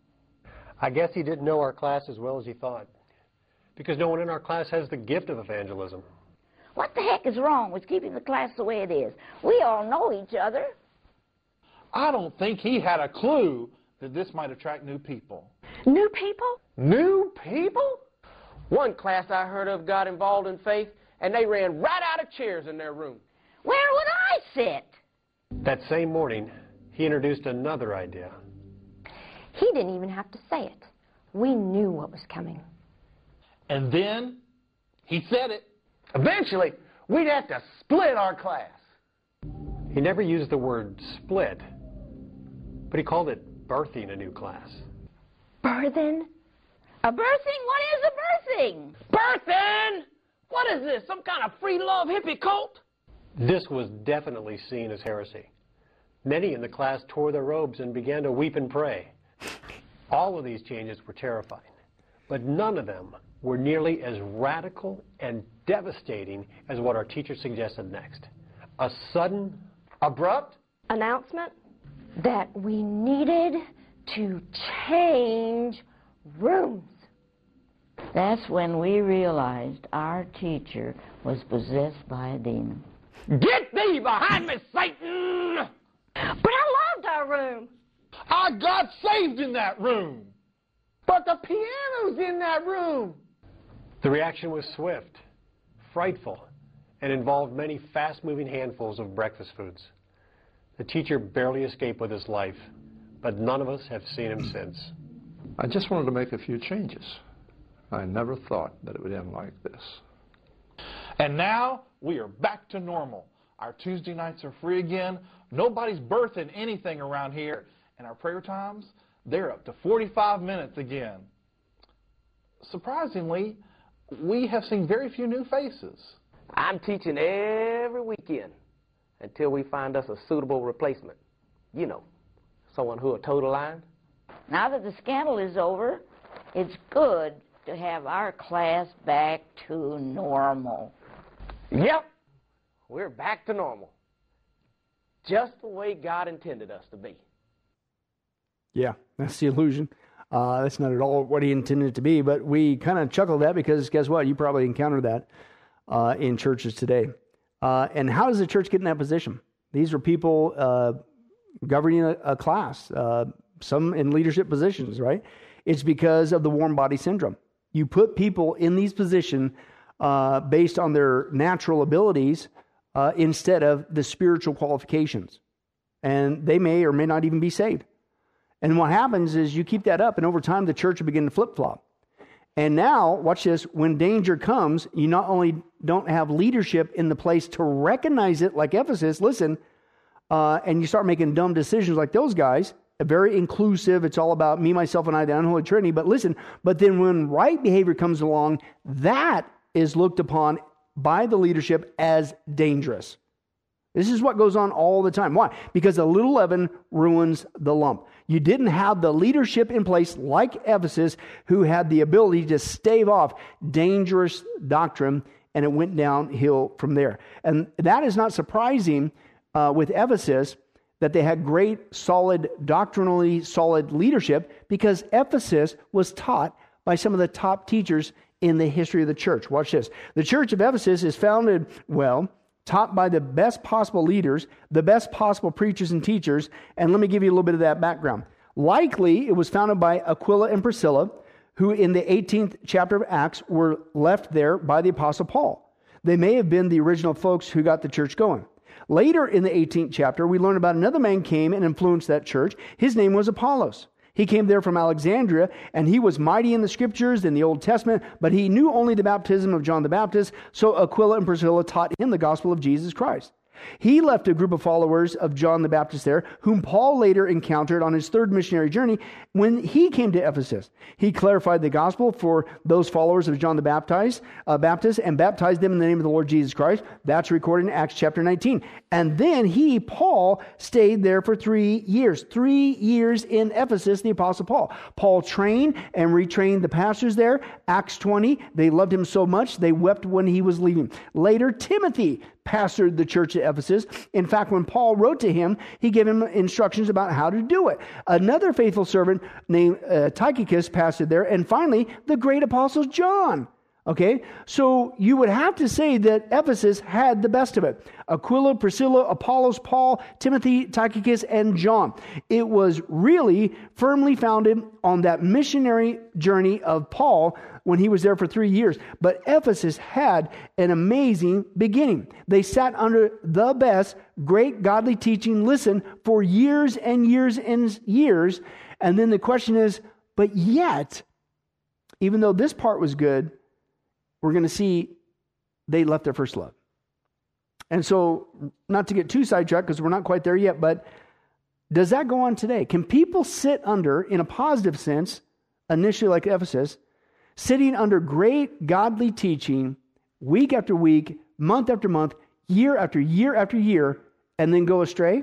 I guess he didn't know our class as well as he thought, because no one in our class has the gift of evangelism.
What the heck is wrong with keeping the class the way it is? We all know each other.
I don't think he had a clue that this might attract new people.
New people?
New people? One class I heard of got involved in faith, and they ran right out of chairs in their room.
Where would I sit?
That same morning, he introduced another idea.
He didn't even have to say it. We knew what was coming.
And then he said it.
Eventually, we'd have to split our class.
He never used the word split, but he called it birthing a new class.
Birthing?
A birthing? What is a birthing?
Birthing? What is this, some kind of free love hippie cult?
This was definitely seen as heresy. Many in the class tore their robes and began to weep and pray. All of these changes were terrifying, but none of them were nearly as radical and devastating as what our teacher suggested next. A sudden, abrupt
announcement that we needed to change rooms.
That's when we realized our teacher was possessed by a demon.
Get thee behind me, Satan!
But I loved our room.
I got saved in that room.
But the piano's in that room.
The reaction was swift, frightful, and involved many fast-moving handfuls of breakfast foods. The teacher barely escaped with his life, but none of us have seen him since.
I just wanted to make a few changes. I never thought that it would end like this.
And now we are back to normal. Our Tuesday nights are free again. Nobody's birthing anything around here. And our prayer times, they're up to 45 minutes again. Surprisingly, we have seen very few new faces.
I'm teaching every weekend until we find us a suitable replacement. You know, someone who'll toe the line.
Now that the scandal is over, it's good to have our class back to normal.
Yep, we're back to normal. Just the way God intended us to be.
Yeah, that's the illusion. That's not at all what he intended it to be, but we kind of chuckle at that because guess what? You probably encountered that in churches today. And how does the church get in that position? These are people governing a class, some in leadership positions, right? It's because of the warm body syndrome. You put people in these positions based on their natural abilities instead of the spiritual qualifications. And they may or may not even be saved. And what happens is you keep that up, and over time the church will begin to flip-flop. And now, watch this, when danger comes, you not only don't have leadership in the place to recognize it, like Ephesus, listen, and you start making dumb decisions like those guys, very inclusive, it's all about me, myself, and I, the unholy trinity, but listen, but then when right behavior comes along, that is looked upon by the leadership as dangerous. This is what goes on all the time. Why? Because a little leaven ruins the lump. You didn't have the leadership in place like Ephesus who had the ability to stave off dangerous doctrine, and it went downhill from there. And that is not surprising with Ephesus that they had great, solid, doctrinally solid leadership because Ephesus was taught by some of the top teachers in the history of the church. Watch this. The church of Ephesus is founded, taught by the best possible leaders, the best possible preachers and teachers, and let me give you a little bit of that background. Likely, it was founded by Aquila and Priscilla, who in the 18th chapter of Acts were left there by the Apostle Paul. They may have been the original folks who got the church going. Later in the 18th chapter, we learn about another man came and influenced that church. His name was Apollos. He came there from Alexandria, and he was mighty in the scriptures in the Old Testament, but he knew only the baptism of John the Baptist, so Aquila and Priscilla taught him the gospel of Jesus Christ. He left a group of followers of John the Baptist there, whom Paul later encountered on his third missionary journey when he came to Ephesus. He clarified the gospel for those followers of John the Baptist and baptized them in the name of the Lord Jesus Christ. That's recorded in Acts chapter 19. And then Paul, stayed there for 3 years. 3 years in Ephesus, the Apostle Paul. Paul trained and retrained the pastors there. Acts 20, they loved him so much, they wept when he was leaving. Later, Timothy pastored the church at Ephesus. In fact, when Paul wrote to him, he gave him instructions about how to do it. Another faithful servant named Tychicus pastored there. And finally, the great apostle John. Okay, so you would have to say that Ephesus had the best of it. Aquila, Priscilla, Apollos, Paul, Timothy, Tychicus, and John. It was really firmly founded on that missionary journey of Paul when he was there for 3 years. But Ephesus had an amazing beginning. They sat under the best, great godly teaching, listen, for years and years and years. And then the question is, but yet, even though this part was good, we're going to see they left their first love. And so, not to get too sidetracked because we're not quite there yet, but does that go on today? Can people sit under, in a positive sense, initially like Ephesus, sitting under great godly teaching week after week, month after month, year after year after year, and then go astray?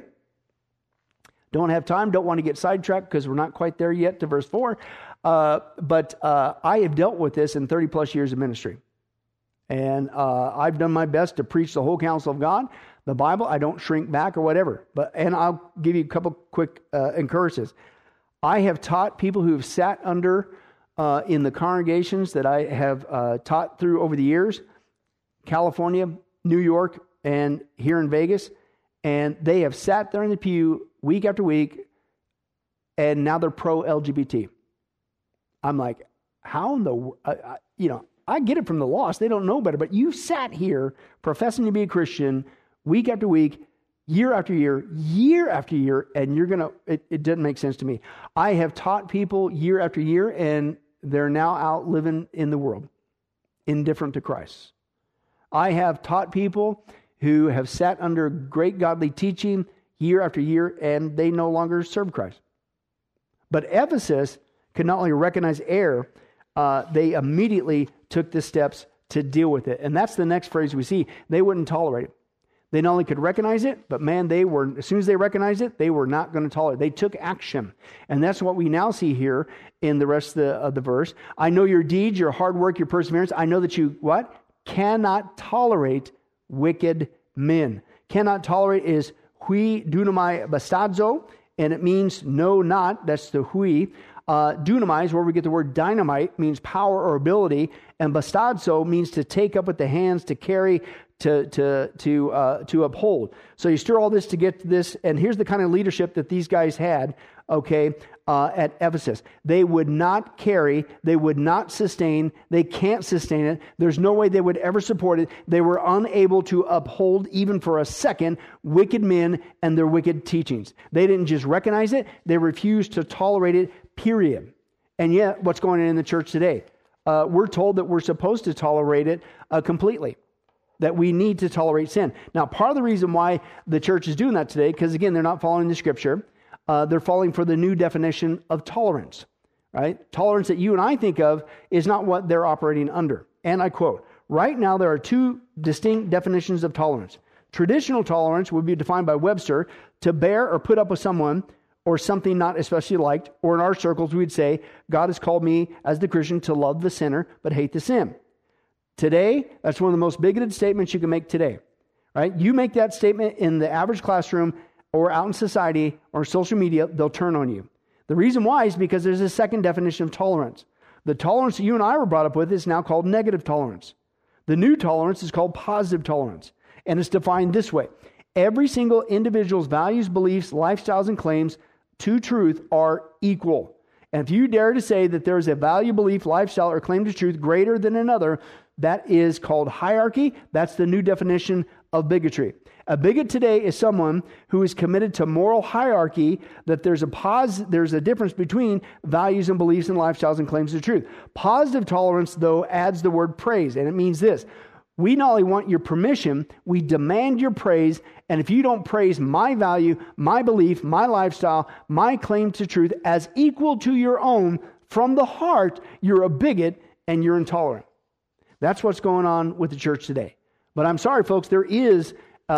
Don't have time, don't want to get sidetracked because we're not quite there yet to verse 4. But I have dealt with this in 30 plus years of ministry. And I've done my best to preach the whole counsel of God, the Bible. I don't shrink back or whatever. And I'll give you a couple quick encouragements. I have taught people who have sat under in the congregations that I have taught through over the years, California, New York, and here in Vegas. And they have sat there in the pew week after week, and now they're pro-LGBT. I'm like, how in the, I get it from the lost. They don't know better. But you sat here professing to be a Christian week after week, year after year, year after year, and you're going to, it doesn't make sense to me. I have taught people year after year, and they're now out living in the world, indifferent to Christ. I have taught people who have sat under great godly teaching year after year, and they no longer serve Christ. But Ephesus could not only recognize error, they immediately took the steps to deal with it. And that's the next phrase we see. They wouldn't tolerate it. They not only could recognize it, but man, as soon as they recognized it, they were not going to tolerate it. They took action. And that's what we now see here in the rest of the verse. I know your deeds, your hard work, your perseverance. I know that you, what? Cannot tolerate wicked men. Cannot tolerate is hui dunamai bastadzo, and it means no not. That's the hui. Dunamai is where we get the word dynamite, means power or ability, and bastadzo means to take up with the hands, to carry, to uphold. So you stir all this to get to this, and here's the kind of leadership that these guys had, okay, at Ephesus. They would not carry, they would not sustain, they can't sustain it. There's no way they would ever support it. They were unable to uphold, even for a second, wicked men and their wicked teachings. They didn't just recognize it, they refused to tolerate it, period. And yet, what's going on in the church today? We're told that we're supposed to tolerate it completely, that we need to tolerate sin. Now, part of the reason why the church is doing that today, because again, they're not following the scripture, they're falling for the new definition of tolerance, right? Tolerance that you and I think of is not what they're operating under. And I quote, right now there are two distinct definitions of tolerance. Traditional tolerance would be defined by Webster to bear or put up with someone or something not especially liked, or in our circles we'd say, God has called me as the Christian to love the sinner but hate the sin. Today, that's one of the most bigoted statements you can make today, right? You make that statement in the average classroom or out in society or social media, they'll turn on you. The reason why is because there's a second definition of tolerance. The tolerance that you and I were brought up with is now called negative tolerance. The new tolerance is called positive tolerance, and it's defined this way. Every single individual's values, beliefs, lifestyles, and claims to truth are equal. And if you dare to say that there is a value, belief, lifestyle, or claim to truth greater than another, that is called hierarchy. That's the new definition of bigotry. A bigot today is someone who is committed to moral hierarchy, that there's a difference between values and beliefs and lifestyles and claims to truth. Positive tolerance, though, adds the word praise, and it means this. We not only want your permission, we demand your praise, and if you don't praise my value, my belief, my lifestyle, my claim to truth as equal to your own, from the heart, you're a bigot and you're intolerant. That's what's going on with the church today. But I'm sorry, folks, there is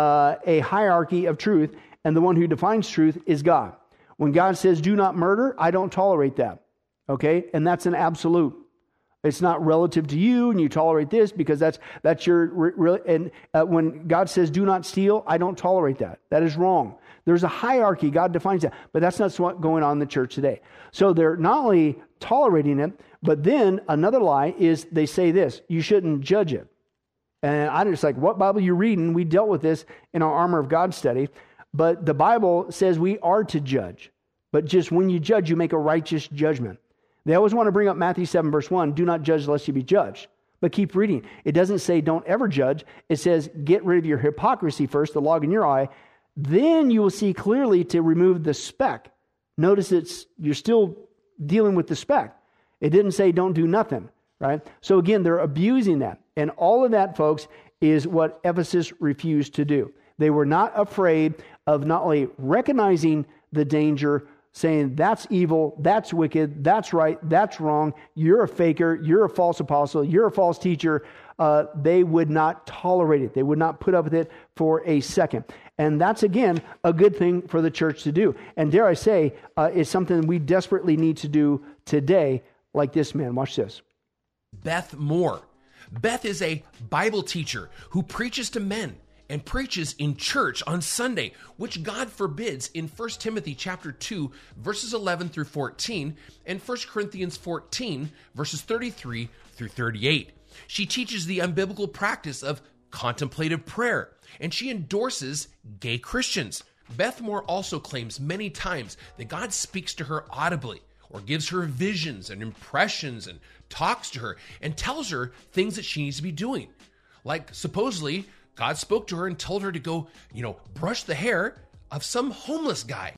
a hierarchy of truth, and the one who defines truth is God. When God says, do not murder, I don't tolerate that. Okay? And that's an absolute. It's not relative to you, and you tolerate this because that's your... And when God says, do not steal, I don't tolerate that. That is wrong. There's a hierarchy. God defines that. But that's not what's going on in the church today. So they're not only tolerating it, but then another lie is they say this, you shouldn't judge it. And I'm just like, what Bible are you reading? We dealt with this in our Armor of God study. But the Bible says we are to judge. But just when you judge, you make a righteous judgment. They always want to bring up Matthew 7, verse 1, do not judge lest you be judged. But keep reading. It doesn't say don't ever judge. It says get rid of your hypocrisy first, the log in your eye. Then you will see clearly to remove the speck. Notice you're still dealing with the speck. It didn't say don't do nothing, right? So again, they're abusing that. And all of that, folks, is what Ephesus refused to do. They were not afraid of not only recognizing the danger, saying that's evil, that's wicked, that's right, that's wrong, you're a faker, you're a false apostle, you're a false teacher. They would not tolerate it. They would not put up with it for a second. And that's, again, a good thing for the church to do. And dare I say, it's something we desperately need to do today, like this man. Watch this.
Beth Moore. Beth is a Bible teacher who preaches to men and preaches in church on Sunday, which God forbids in 1 Timothy chapter 2, verses 11 through 14, and 1 Corinthians 14, verses 33 through 38. She teaches the unbiblical practice of contemplative prayer, and she endorses gay Christians. Beth Moore also claims many times that God speaks to her audibly, or gives her visions and impressions and talks to her and tells her things that she needs to be doing. Like supposedly, God spoke to her and told her to go, brush the hair of some homeless guy.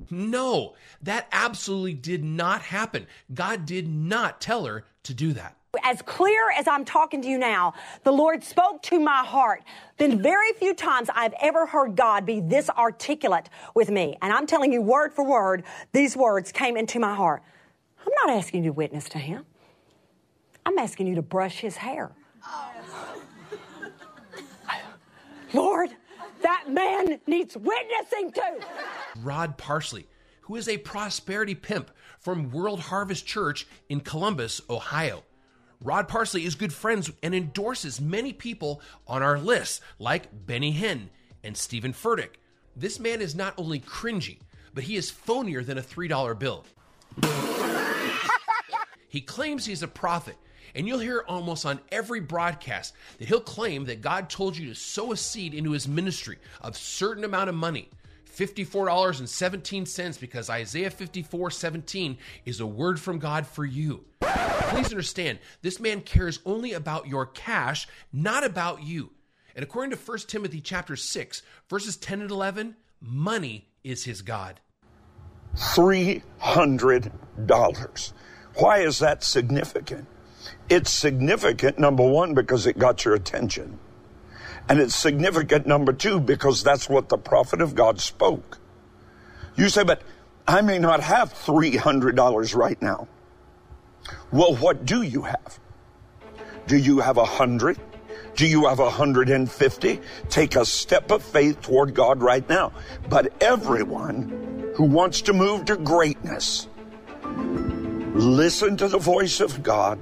No, that absolutely did not happen. God did not tell her to do that.
As clear as I'm talking to you now, the Lord spoke to my heart. Then very few times I've ever heard God be this articulate with me. And I'm telling you word for word, these words came into my heart. I'm not asking you to witness to him. I'm asking you to brush his hair. Lord, that man needs witnessing to.
Rod Parsley, who is a prosperity pimp from World Harvest Church in Columbus, Ohio. Rod Parsley is good friends and endorses many people on our list, like Benny Hinn and Stephen Furtick. This man is not only cringy, but he is phonier than a $3 bill. He claims he's a prophet, and you'll hear almost on every broadcast that he'll claim that God told you to sow a seed into his ministry of certain amount of money, $54.17, because Isaiah 54:17 is a word from God for you. Please understand, this man cares only about your cash, not about you. And according to 1 Timothy chapter 6, verses 10 and 11, money is his God.
$300. Why is that significant? It's significant, number one, because it got your attention. And it's significant, number two, because that's what the prophet of God spoke. You say, but I may not have $300 right now. Well, what do you have? Do you have 100? Do you have 150? Take a step of faith toward God right now. But everyone who wants to move to greatness, listen to the voice of God.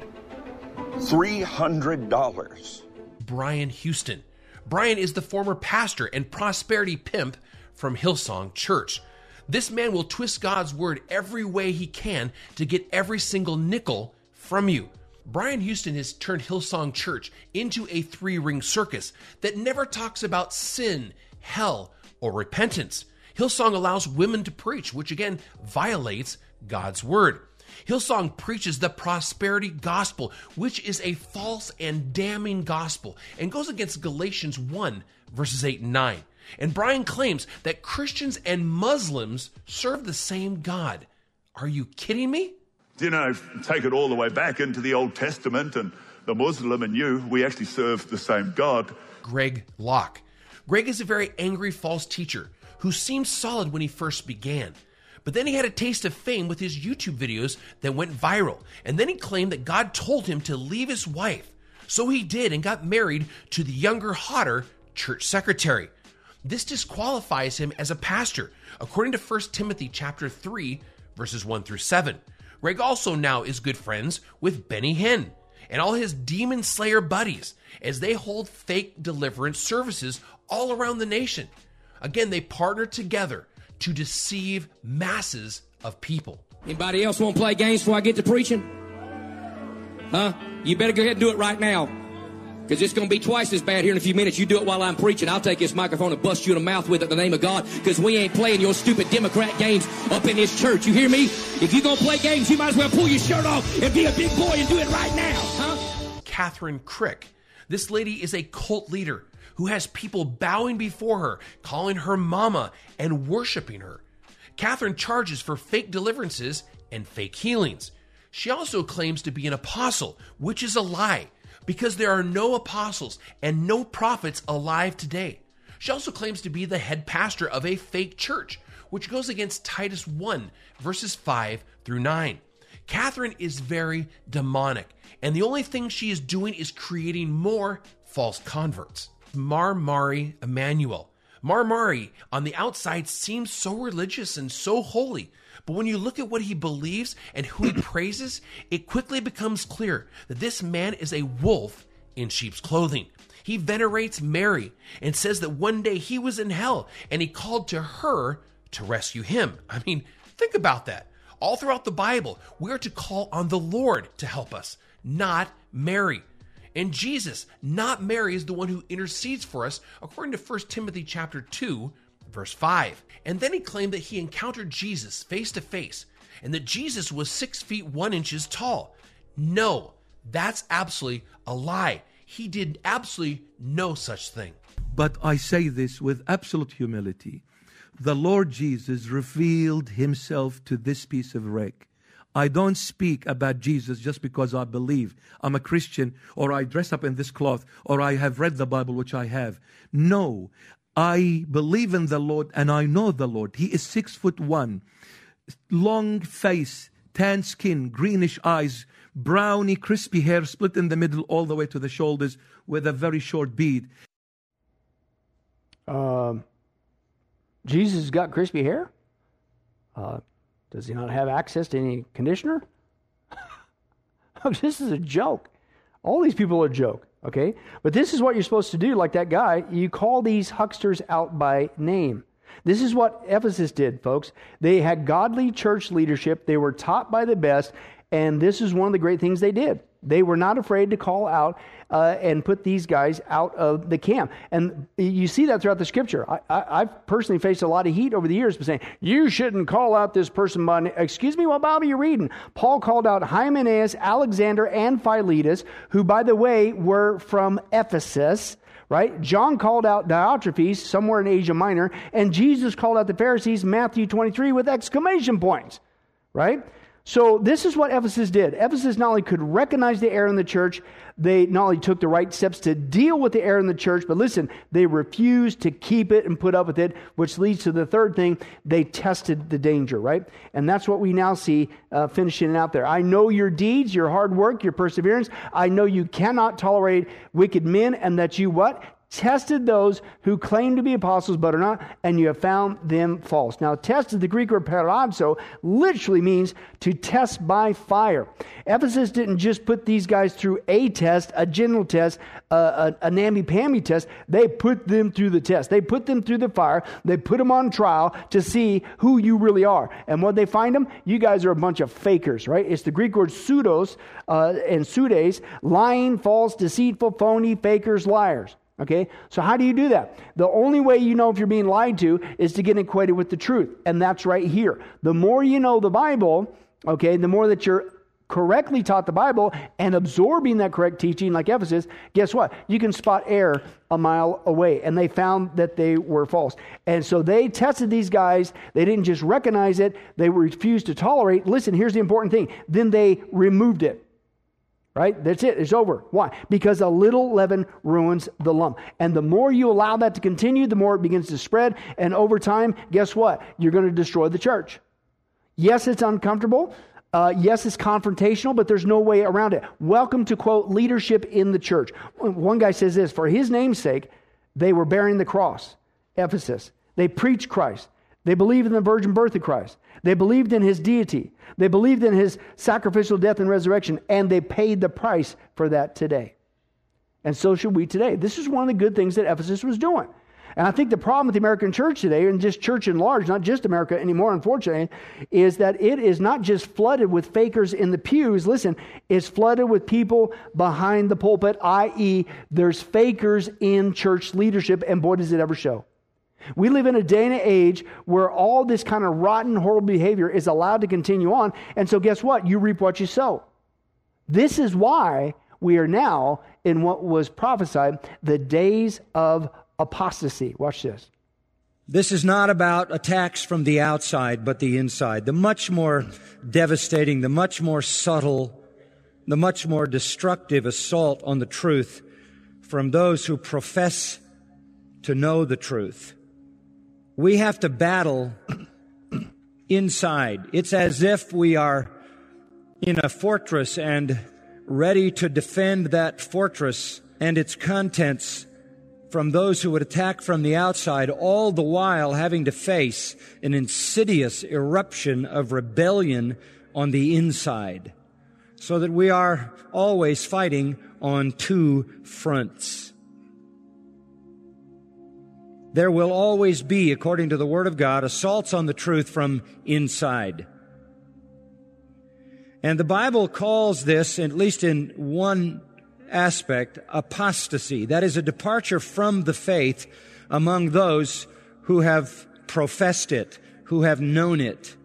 $300.
Brian Houston. Brian is the former pastor and prosperity pimp from Hillsong Church. This man will twist God's word every way he can to get every single nickel from you. Brian Houston has turned Hillsong Church into a three-ring circus that never talks about sin, hell, or repentance. Hillsong allows women to preach, which again violates God's word. Hillsong preaches the prosperity gospel, which is a false and damning gospel, and goes against Galatians 1, verses 8 and 9. And Brian claims that Christians and Muslims serve the same God. Are you kidding me?
You know, take it all the way back into the Old Testament, and the Muslim and you, we actually serve the same God.
Greg Locke. Greg is a very angry false teacher who seemed solid when he first began. But then he had a taste of fame with his YouTube videos that went viral. And then he claimed that God told him to leave his wife. So he did and got married to the younger, hotter church secretary. This disqualifies him as a pastor, according to 1 Timothy chapter 3, verses 1 through 7. Greg also now is good friends with Benny Hinn and all his demon slayer buddies as they hold fake deliverance services all around the nation. Again, they partner together to deceive masses of people.
Anybody else want to play games before I get to preaching? Huh? You better go ahead and do it right now, because it's going to be twice as bad here in a few minutes. You do it while I'm preaching. I'll take this microphone and bust you in the mouth with it in the name of God, because we ain't playing your stupid Democrat games up in this church. You hear me? If you're going to play games, you might as well pull your shirt off and be a big boy and do it right now. Huh?
Catherine Crick. This lady is a cult leader who has people bowing before her, calling her mama, and worshiping her. Catherine charges for fake deliverances and fake healings. She also claims to be an apostle, which is a lie, because there are no apostles and no prophets alive today. She also claims to be the head pastor of a fake church, which goes against Titus 1, verses 5 through 9. Catherine is very demonic, and the only thing she is doing is creating more false converts. Marmari Emmanuel. Marmari on the outside seems so religious and so holy, but when you look at what he believes and who he praises, it quickly becomes clear that this man is a wolf in sheep's clothing. He venerates Mary and says that one day he was in hell and he called to her to rescue him. I mean, think about that. All throughout the Bible, we are to call on the Lord to help us, not Mary. And Jesus, not Mary, is the one who intercedes for us, according to 1 Timothy chapter 2, verse 5. And then he claimed that he encountered Jesus face to face, and that Jesus was 6 feet 1 inches tall. No, that's absolutely a lie. He did absolutely no such thing.
But I say this with absolute humility. The Lord Jesus revealed himself to this piece of wreck I don't speak about Jesus just because I believe I'm a Christian, or I dress up in this cloth, or I have read the Bible, which I have. No, I believe in the Lord and I know the Lord. He is 6'1", long face, tan skin, greenish eyes, browny, crispy hair split in the middle all the way to the shoulders with a very short beard.
Jesus got crispy hair? Does he not have access to any conditioner? This is a joke. All these people are a joke, okay? But this is what you're supposed to do, like that guy. You call these hucksters out by name. This is what Ephesus did, folks. They had godly church leadership. They were taught by the best, and this is one of the great things they did. They were not afraid to call out and put these guys out of the camp. And you see that throughout the Scripture. I've personally faced a lot of heat over the years for saying, you shouldn't call out this person by name. Excuse me, what Bible are you reading? Paul called out Hymenaeus, Alexander, and Philetus, who, by the way, were from Ephesus. Right? John called out Diotrephes, somewhere in Asia Minor, and Jesus called out the Pharisees, Matthew 23, with exclamation points. Right? So this is what Ephesus did. Ephesus not only could recognize the error in the church, they not only took the right steps to deal with the error in the church, but listen, they refused to keep it and put up with it, which leads to the third thing, they tested the danger, right? And that's what we now see finishing out there. I know your deeds, your hard work, your perseverance. I know you cannot tolerate wicked men, and that you what? Tested those who claim to be apostles but are not, and you have found them false. Now, tested, the Greek word perazzo, literally means to test by fire. Ephesus didn't just put these guys through a test, a general test, a namby-pamby test. They put them through the test. They put them through the fire. They put them on trial to see who you really are. And what they find them? You guys are a bunch of fakers, right? It's the Greek word pseudos and pseudes, lying, false, deceitful, phony, fakers, liars. Okay, so how do you do that? The only way you know if you're being lied to is to get acquainted with the truth. And that's right here. The more you know the Bible, okay, the more that you're correctly taught the Bible and absorbing that correct teaching like Ephesus, guess what? You can spot error a mile away. And they found that they were false. And so they tested these guys. They didn't just recognize it. They refused to tolerate. Listen, here's the important thing. Then they removed it. Right? That's it. It's over. Why? Because a little leaven ruins the lump. And the more you allow that to continue, the more it begins to spread. And over time, guess what? You're going to destroy the church. Yes, it's uncomfortable. Yes, it's confrontational, but there's no way around it. Welcome to, quote, leadership in the church. One guy says this, for his name's sake, they were bearing the cross. Ephesus. They preached Christ. They believed in the virgin birth of Christ. They believed in his deity. They believed in his sacrificial death and resurrection, and they paid the price for that today. And so should we today. This is one of the good things that Ephesus was doing. And I think the problem with the American church today, and just church in large, not just America anymore, unfortunately, is that it is not just flooded with fakers in the pews. Listen, it's flooded with people behind the pulpit, i.e., there's fakers in church leadership, and boy, does it ever show. We live in a day and age where all this kind of rotten, horrible behavior is allowed to continue on. And so guess what? You reap what you sow. This is why we are now in what was prophesied, the days of apostasy. Watch this.
This is not about attacks from the outside, but the inside. The much more devastating, the much more subtle, the much more destructive assault on the truth from those who profess to know the truth. We have to battle inside. It's as if we are in a fortress and ready to defend that fortress and its contents from those who would attack from the outside, all the while having to face an insidious eruption of rebellion on the inside, so that we are always fighting on two fronts. There will always be, according to the Word of God, assaults on the truth from inside. And the Bible calls this, at least in one aspect, apostasy. That is a departure from the faith among those who have professed it, who have known it.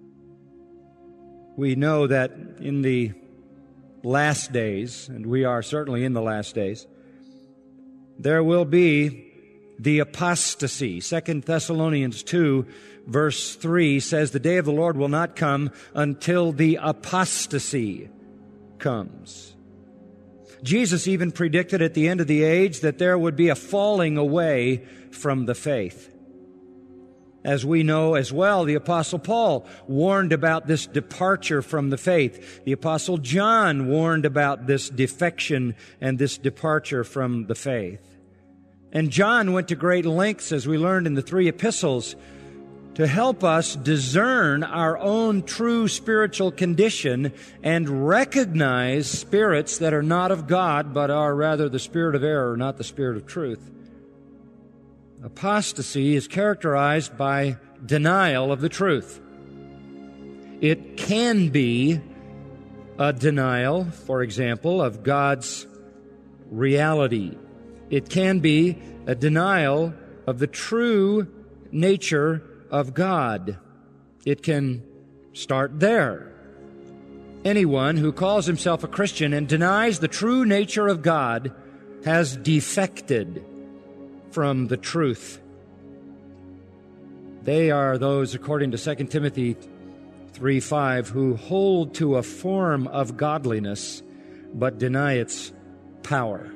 We know that in the last days, and we are certainly in the last days, there will be the apostasy. 2 Thessalonians 2, verse 3 says, the day of the Lord will not come until the apostasy comes. Jesus even predicted at the end of the age that there would be a falling away from the faith. As we know as well, the Apostle Paul warned about this departure from the faith. The Apostle John warned about this defection and this departure from the faith. And John went to great lengths, as we learned in the 3 epistles, to help us discern our own true spiritual condition and recognize spirits that are not of God, but are rather the spirit of error, not the spirit of truth. Apostasy is characterized by denial of the truth. It can be a denial, for example, of God's reality. It can be a denial of the true nature of God. It can start there. Anyone who calls himself a Christian and denies the true nature of God has defected from the truth. They are those, according to 2 Timothy 3:5, who hold to a form of godliness but deny its power.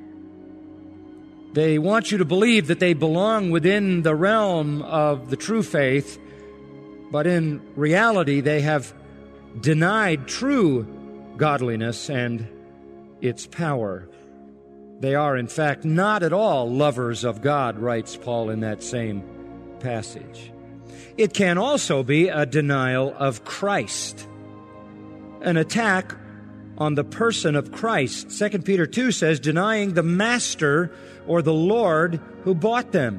They want you to believe that they belong within the realm of the true faith, but in reality they have denied true godliness and its power. They are, in fact, not at all lovers of God, writes Paul in that same passage. It can also be a denial of Christ, an attack on the person of Christ. 2 Peter 2 says, denying the master or the Lord who bought them.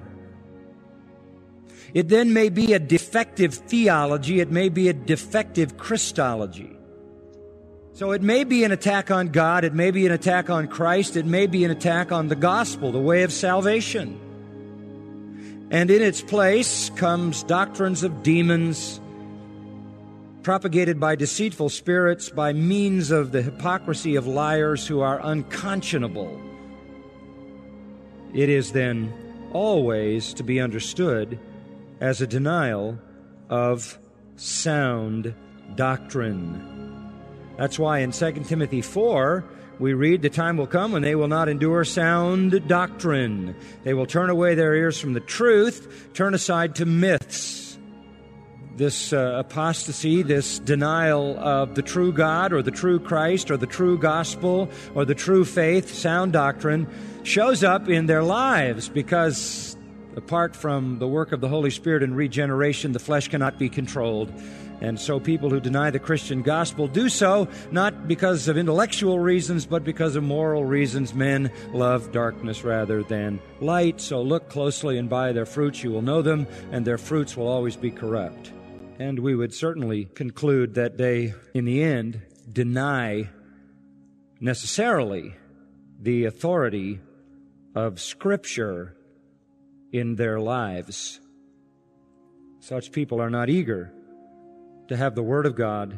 It then may be a defective theology. It may be a defective Christology. So it may be an attack on God. It may be an attack on Christ. It may be an attack on the gospel, the way of salvation. And in its place comes doctrines of demons, propagated by deceitful spirits by means of the hypocrisy of liars who are unconscionable. It is then always to be understood as a denial of sound doctrine. That's why in 2 Timothy 4, we read, the time will come when they will not endure sound doctrine. They will turn away their ears from the truth, turn aside to myths. This apostasy, this denial of the true God or the true Christ or the true gospel or the true faith, sound doctrine, shows up in their lives because apart from the work of the Holy Spirit and regeneration, the flesh cannot be controlled. And so people who deny the Christian gospel do so not because of intellectual reasons, but because of moral reasons. Men love darkness rather than light. So look closely, and by their fruits you will know them, and their fruits will always be corrupt. And we would certainly conclude that they, in the end, deny necessarily the authority of Scripture in their lives. Such people are not eager to have the Word of God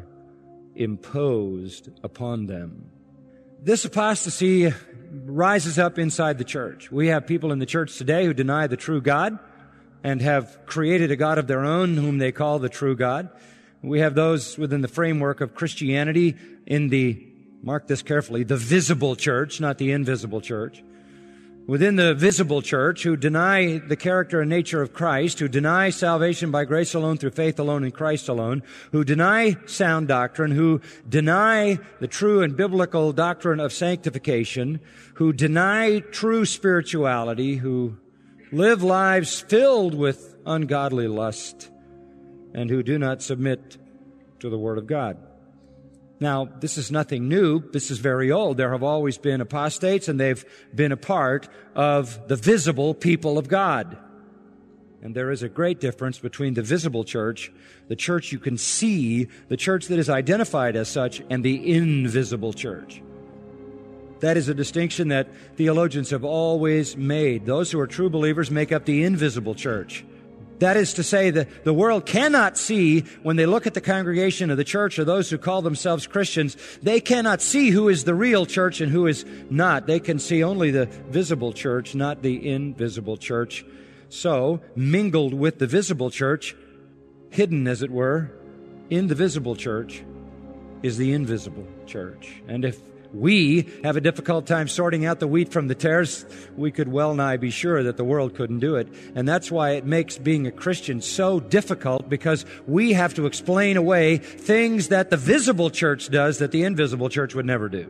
imposed upon them. This apostasy rises up inside the church. We have people in the church today who deny the true God and have created a God of their own whom they call the true God. We have those within the framework of Christianity in the, mark this carefully, the visible church, not the invisible church. Within the visible church, who deny the character and nature of Christ, who deny salvation by grace alone, through faith alone, in Christ alone, who deny sound doctrine, who deny the true and biblical doctrine of sanctification, who deny true spirituality, who live lives filled with ungodly lust, and who do not submit to the Word of God. Now, this is nothing new. This is very old. There have always been apostates, and they've been a part of the visible people of God. And there is a great difference between the visible church, the church you can see, the church that is identified as such, and the invisible church. That is a distinction that theologians have always made. Those who are true believers make up the invisible church. That is to say, the world cannot see, when they look at the congregation of the church or those who call themselves Christians, they cannot see who is the real church and who is not. They can see only the visible church, not the invisible church. So, mingled with the visible church, hidden as it were, in the visible church, is the invisible church. And if we have a difficult time sorting out the wheat from the tares, we could well nigh be sure that the world couldn't do it. And that's why it makes being a Christian so difficult, because we have to explain away things that the visible church does that the invisible church would never do.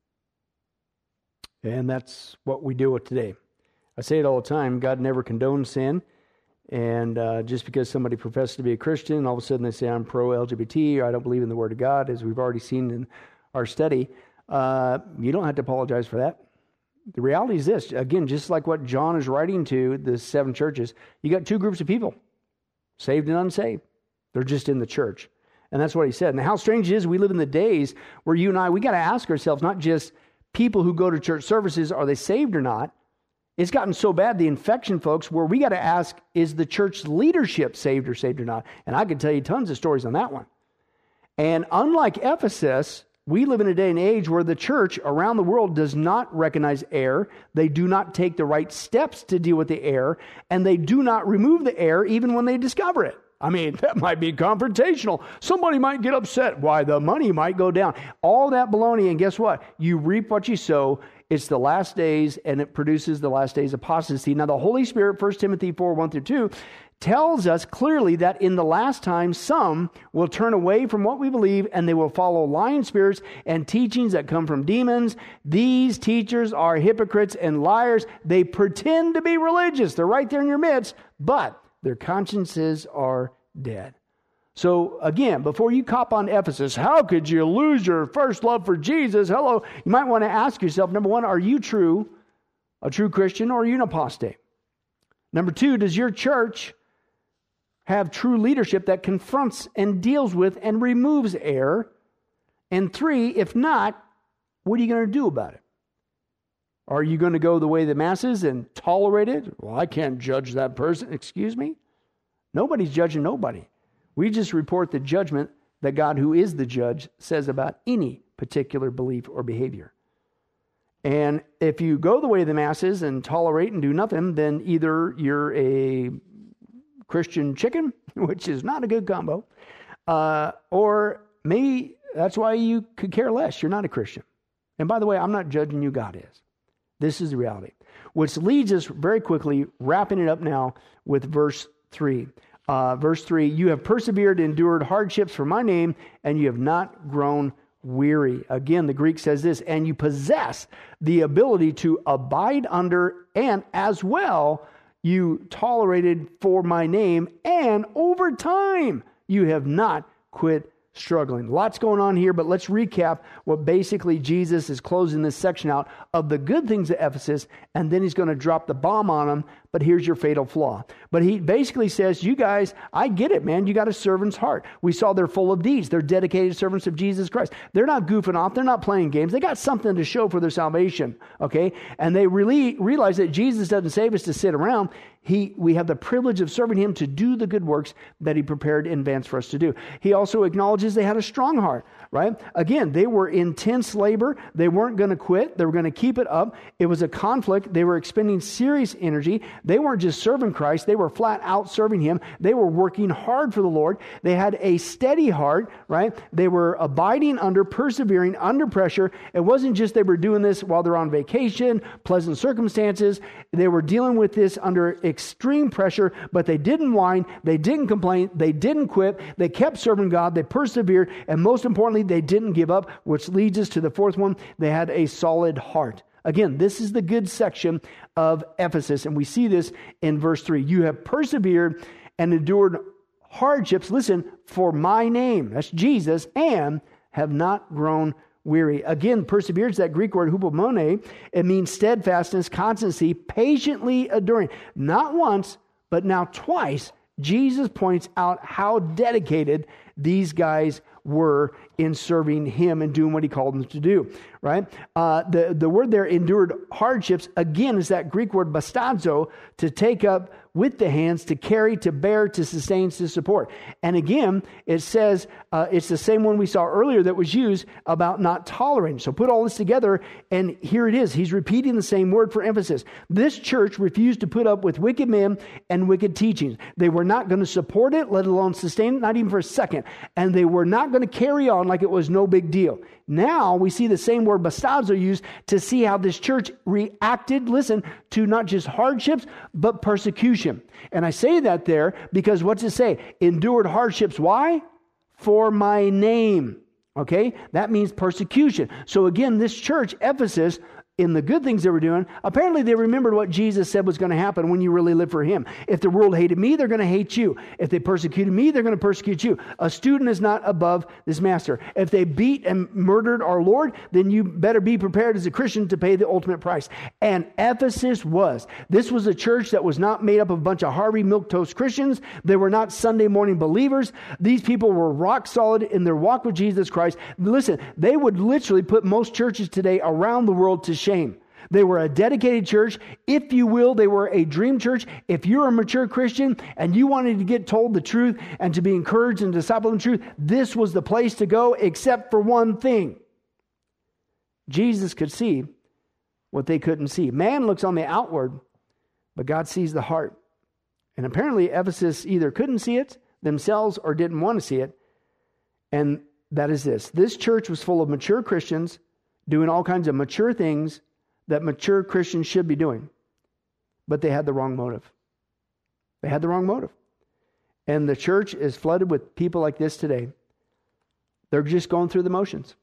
And that's what we deal with today. I say it all the time, God never condones sin. And just because somebody professes to be a Christian, all of a sudden they say, I'm pro-LGBT, or I don't believe in the Word of God, as we've already seen in our study, you don't have to apologize for that. The reality is this, again, just like what John is writing to the 7 churches, you got 2 groups of people, saved and unsaved. They're just in the church. And that's what he said. And how strange it is, we live in the days where you and I, we got to ask ourselves, not just people who go to church services, are they saved or not? It's gotten so bad, the infection, folks, where we got to ask, is the church leadership saved or not? And I could tell you tons of stories on that one. And unlike Ephesus, we live in a day and age where the church around the world does not recognize error. They do not take the right steps to deal with the error, and they do not remove the error even when they discover it. I mean, that might be confrontational. Somebody might get upset. Why? The money might go down. All that baloney, and guess what? You reap what you sow. It's the last days, and it produces the last days apostasy. Now, the Holy Spirit, 1 Timothy 4, 1-2, tells us clearly that in the last time, some will turn away from what we believe, and they will follow lying spirits and teachings that come from demons. These teachers are hypocrites and liars. They pretend to be religious. They're right there in your midst, but their consciences are dead. So again, before you cop on Ephesus, how could you lose your first love for Jesus? Hello, you might want to ask yourself, number one, are you a true Christian, or are you an apostate? Number two, does your church have true leadership that confronts and deals with and removes error? And three, if not, what are you going to do about it? Are you going to go the way of the masses and tolerate it? Well, I can't judge that person. Excuse me? Nobody's judging nobody. We just report the judgment that God, who is the judge, says about any particular belief or behavior. And if you go the way of the masses and tolerate and do nothing, then either you're a Christian chicken, which is not a good combo, or maybe that's why you could care less. You're not a Christian. And by the way, I'm not judging you, God is. This is the reality. Which leads us very quickly, wrapping it up now with verse 3. Verse 3, you have persevered, endured hardships for my name, and you have not grown weary. Again, the Greek says this, and you possess the ability to abide under, and as well, you tolerated for my name, and over time, you have not quit struggling. Lots going on here, but let's recap what basically Jesus is closing this section out of the good things of Ephesus, and then he's going to drop the bomb on them. But here's your fatal flaw. But he basically says, you guys, I get it, man. You got a servant's heart. We saw they're full of deeds. They're dedicated servants of Jesus Christ. They're not goofing off. They're not playing games. They got something to show for their salvation, okay? And they really realize that Jesus doesn't save us to sit around. We have the privilege of serving him to do the good works that he prepared in advance for us to do. He also acknowledges they had a strong heart, right? Again, they were intense labor. They weren't going to quit. They were going to keep it up. It was a conflict. They were expending serious energy. They weren't just serving Christ. They were flat out serving him. They were working hard for the Lord. They had a steady heart, right? They were abiding under, persevering under pressure. It wasn't just they were doing this while they're on vacation, pleasant circumstances. They were dealing with this under extreme pressure, but they didn't whine. They didn't complain. They didn't quit. They kept serving God. They persevered. And most importantly, they didn't give up, which leads us to the fourth one. They had a solid heart. Again, this is the good section of Ephesus, and we see this in verse 3. You have persevered and endured hardships, listen, for my name, that's Jesus, and have not grown weary. Again, perseverance, that Greek word hupomone, it means steadfastness, constancy, patiently enduring. Not once, but now twice, Jesus points out how dedicated these guys were in serving him and doing what he called them to do, right? The word there, endured hardships, again, is that Greek word bastazo, to take up with the hands to carry, to bear, to sustain, to support. And again, it says, it's the same one we saw earlier that was used about not tolerating. So put all this together, and here it is. He's repeating the same word for emphasis. This church refused to put up with wicked men and wicked teachings. They were not going to support it, let alone sustain it, not even for a second. And they were not going to carry on like it was no big deal. Now we see the same word bastazo used to see how this church reacted, listen, to not just hardships, but persecution. And I say that there because what's it say? Endured hardships. Why? For my name. Okay? That means persecution. So again, this church, Ephesus, in the good things they were doing, apparently they remembered what Jesus said was going to happen when you really live for Him. If the world hated me, they're going to hate you. If they persecuted me, they're going to persecute you. A student is not above this master. If they beat and murdered our Lord, then you better be prepared as a Christian to pay the ultimate price. And Ephesus was. This was a church that was not made up of a bunch of Harvey milquetoast Christians. They were not Sunday morning believers. These people were rock solid in their walk with Jesus Christ. Listen, they would literally put most churches today around the world to shame. They were a dedicated church. If you will, they were a dream church. If you're a mature Christian and you wanted to get told the truth and to be encouraged and discipled in truth, this was the place to go, except for one thing. Jesus could see what they couldn't see. Man looks on the outward, but God sees the heart. And apparently Ephesus either couldn't see it themselves or didn't want to see it. And that is this. This church was full of mature Christians doing all kinds of mature things that mature Christians should be doing. But they had the wrong motive. They had the wrong motive. And the church is flooded with people like this today. They're just going through the motions.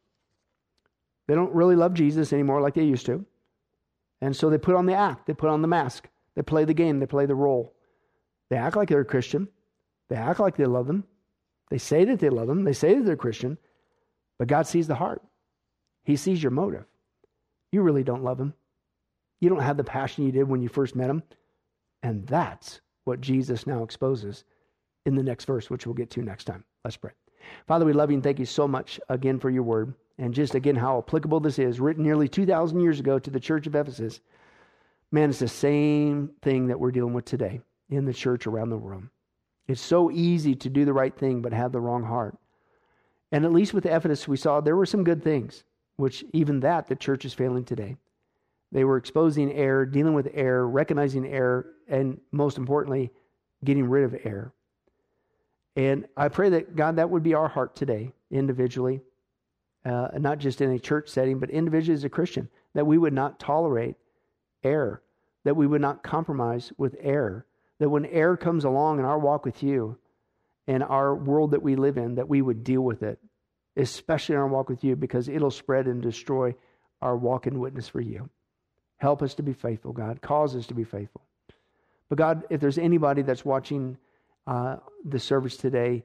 They don't really love Jesus anymore like they used to. And so they put on the act. They put on the mask. They play the game. They play the role. They act like they're a Christian. They act like they love them. They say that they love them. They say that they're Christian. But God sees the heart. He sees your motive. You really don't love him. You don't have the passion you did when you first met him. And that's what Jesus now exposes in the next verse, which we'll get to next time. Let's pray. Father, we love you and thank you so much again for your word. And just again, how applicable this is, written nearly 2,000 years ago to the church of Ephesus. Man, it's the same thing that we're dealing with today in the church around the world. It's so easy to do the right thing, but have the wrong heart. And at least with Ephesus, we saw there were some good things, which even that the church is failing today. They were exposing error, dealing with error, recognizing error, and most importantly, getting rid of error. And I pray that, God, that would be our heart today, individually, not just in a church setting, but individually as a Christian, that we would not tolerate error, that we would not compromise with error, that when error comes along in our walk with you and our world that we live in, that we would deal with it, especially in our walk with you, because it'll spread and destroy our walk in witness for you. Help us to be faithful, God. Cause us to be faithful. But God, if there's anybody that's watching the service today,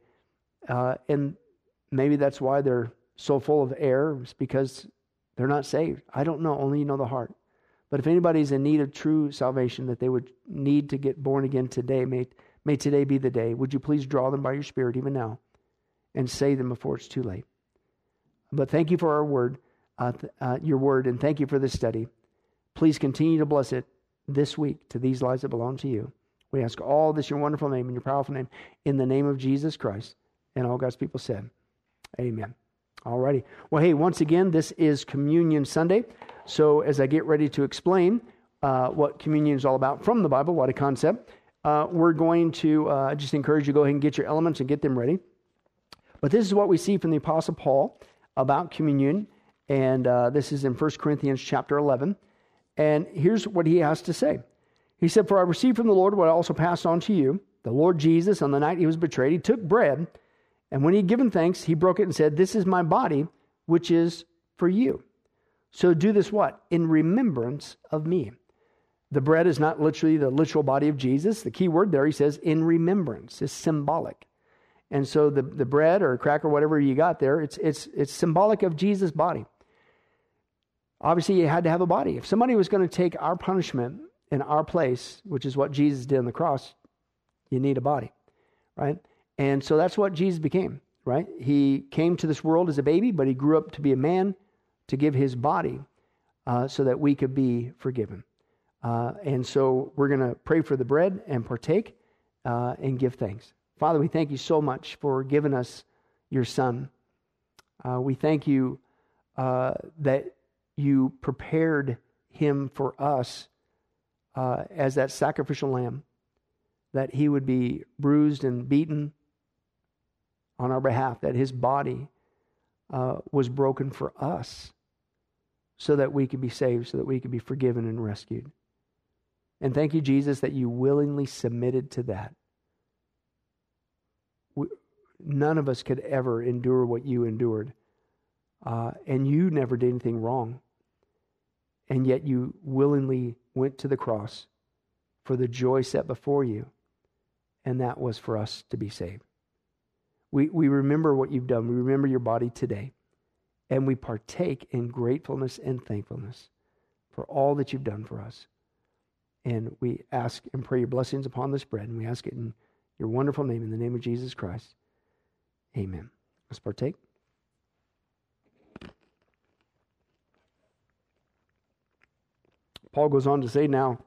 and maybe that's why they're so full of error, it's because they're not saved. I don't know. Only you know the heart. But if anybody's in need of true salvation, that they would need to get born again today, may today be the day. Would you please draw them by your Spirit even now and save them before it's too late? But thank you for our word, your word, and thank you for this study. Please continue to bless it this week to these lives that belong to you. We ask all this in your wonderful name and your powerful name, in the name of Jesus Christ. And all God's people said, amen. All righty. Well, hey, once again, this is Communion Sunday. So as I get ready to explain what communion is all about from the Bible, what a concept, we're going to just encourage you to go ahead and get your elements and get them ready. But this is what we see from the Apostle Paul about communion. And this is in 1 Corinthians chapter 11. And here's what he has to say. He said, "For I received from the Lord what I also passed on to you. The Lord Jesus, on the night he was betrayed, he took bread, and when he had given thanks, he broke it and said, 'This is my body, which is for you. So do this,' what? 'In remembrance of me.'" The bread is not literally the literal body of Jesus. The key word there, he says, in remembrance. It's symbolic. And so the bread or cracker, whatever you got there, it's symbolic of Jesus' body. Obviously, you had to have a body. If somebody was going to take our punishment in our place, which is what Jesus did on the cross, you need a body, right? And so that's what Jesus became, right? He came to this world as a baby, but he grew up to be a man to give his body so that we could be forgiven. And so we're going to pray for the bread and partake and give thanks. Father, we thank you so much for giving us your Son. We thank you that you prepared him for us as that sacrificial lamb, that he would be bruised and beaten on our behalf, that his body was broken for us so that we could be saved, so that we could be forgiven and rescued. And thank you, Jesus, that you willingly submitted to that. None of us could ever endure what you endured. And you never did anything wrong. And yet you willingly went to the cross for the joy set before you. And that was for us to be saved. We remember what you've done. We remember your body today. And we partake in gratefulness and thankfulness for all that you've done for us. And we ask and pray your blessings upon this bread. And we ask it in your wonderful name, in the name of Jesus Christ. Amen. Let's partake. Paul goes on to say now,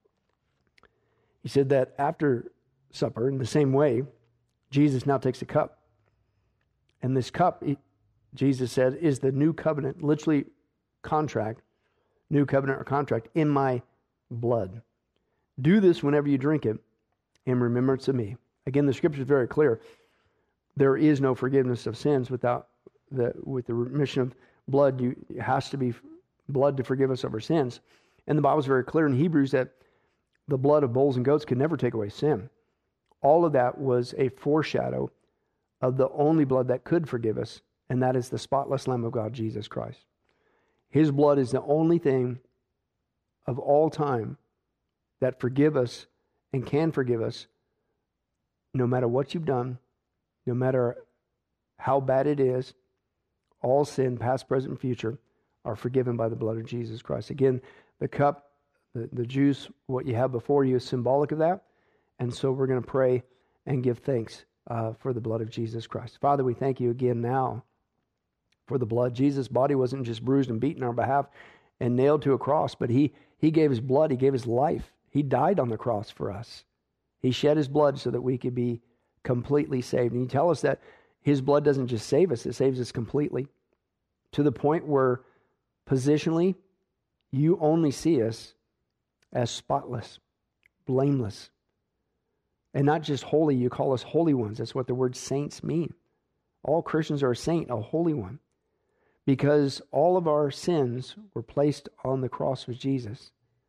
he said that after supper, in the same way, Jesus now takes a cup. And this cup, Jesus said, is the new covenant, literally contract, new covenant or contract, in my blood. Do this whenever you drink it in remembrance of me. Again, the scripture is very clear. There is no forgiveness of sins with the remission of blood. It has to be blood to forgive us of our sins. And the Bible is very clear in Hebrews that the blood of bulls and goats can never take away sin. All of that was a foreshadow of the only blood that could forgive us, and that is the spotless Lamb of God, Jesus Christ. His blood is the only thing of all time that forgive us and can forgive us no matter what you've done, no matter how bad it is. All sin, past, present, future, are forgiven by the blood of Jesus Christ. Again, the cup, the juice, what you have before you is symbolic of that. And so we're going to pray and give thanks for the blood of Jesus Christ. Father, we thank you again now for the blood. Jesus' body wasn't just bruised and beaten on our behalf and nailed to a cross, but he gave his blood, he gave his life. He died on the cross for us. He shed his blood so that we could be completely saved. And you tell us that his blood doesn't just save us, it saves us completely, to the point where positionally, you only see us as spotless, blameless. And not just holy, you call us holy ones. That's what the word saints mean. All Christians are a saint, a holy one. Because all of our sins were placed on the cross with Jesus.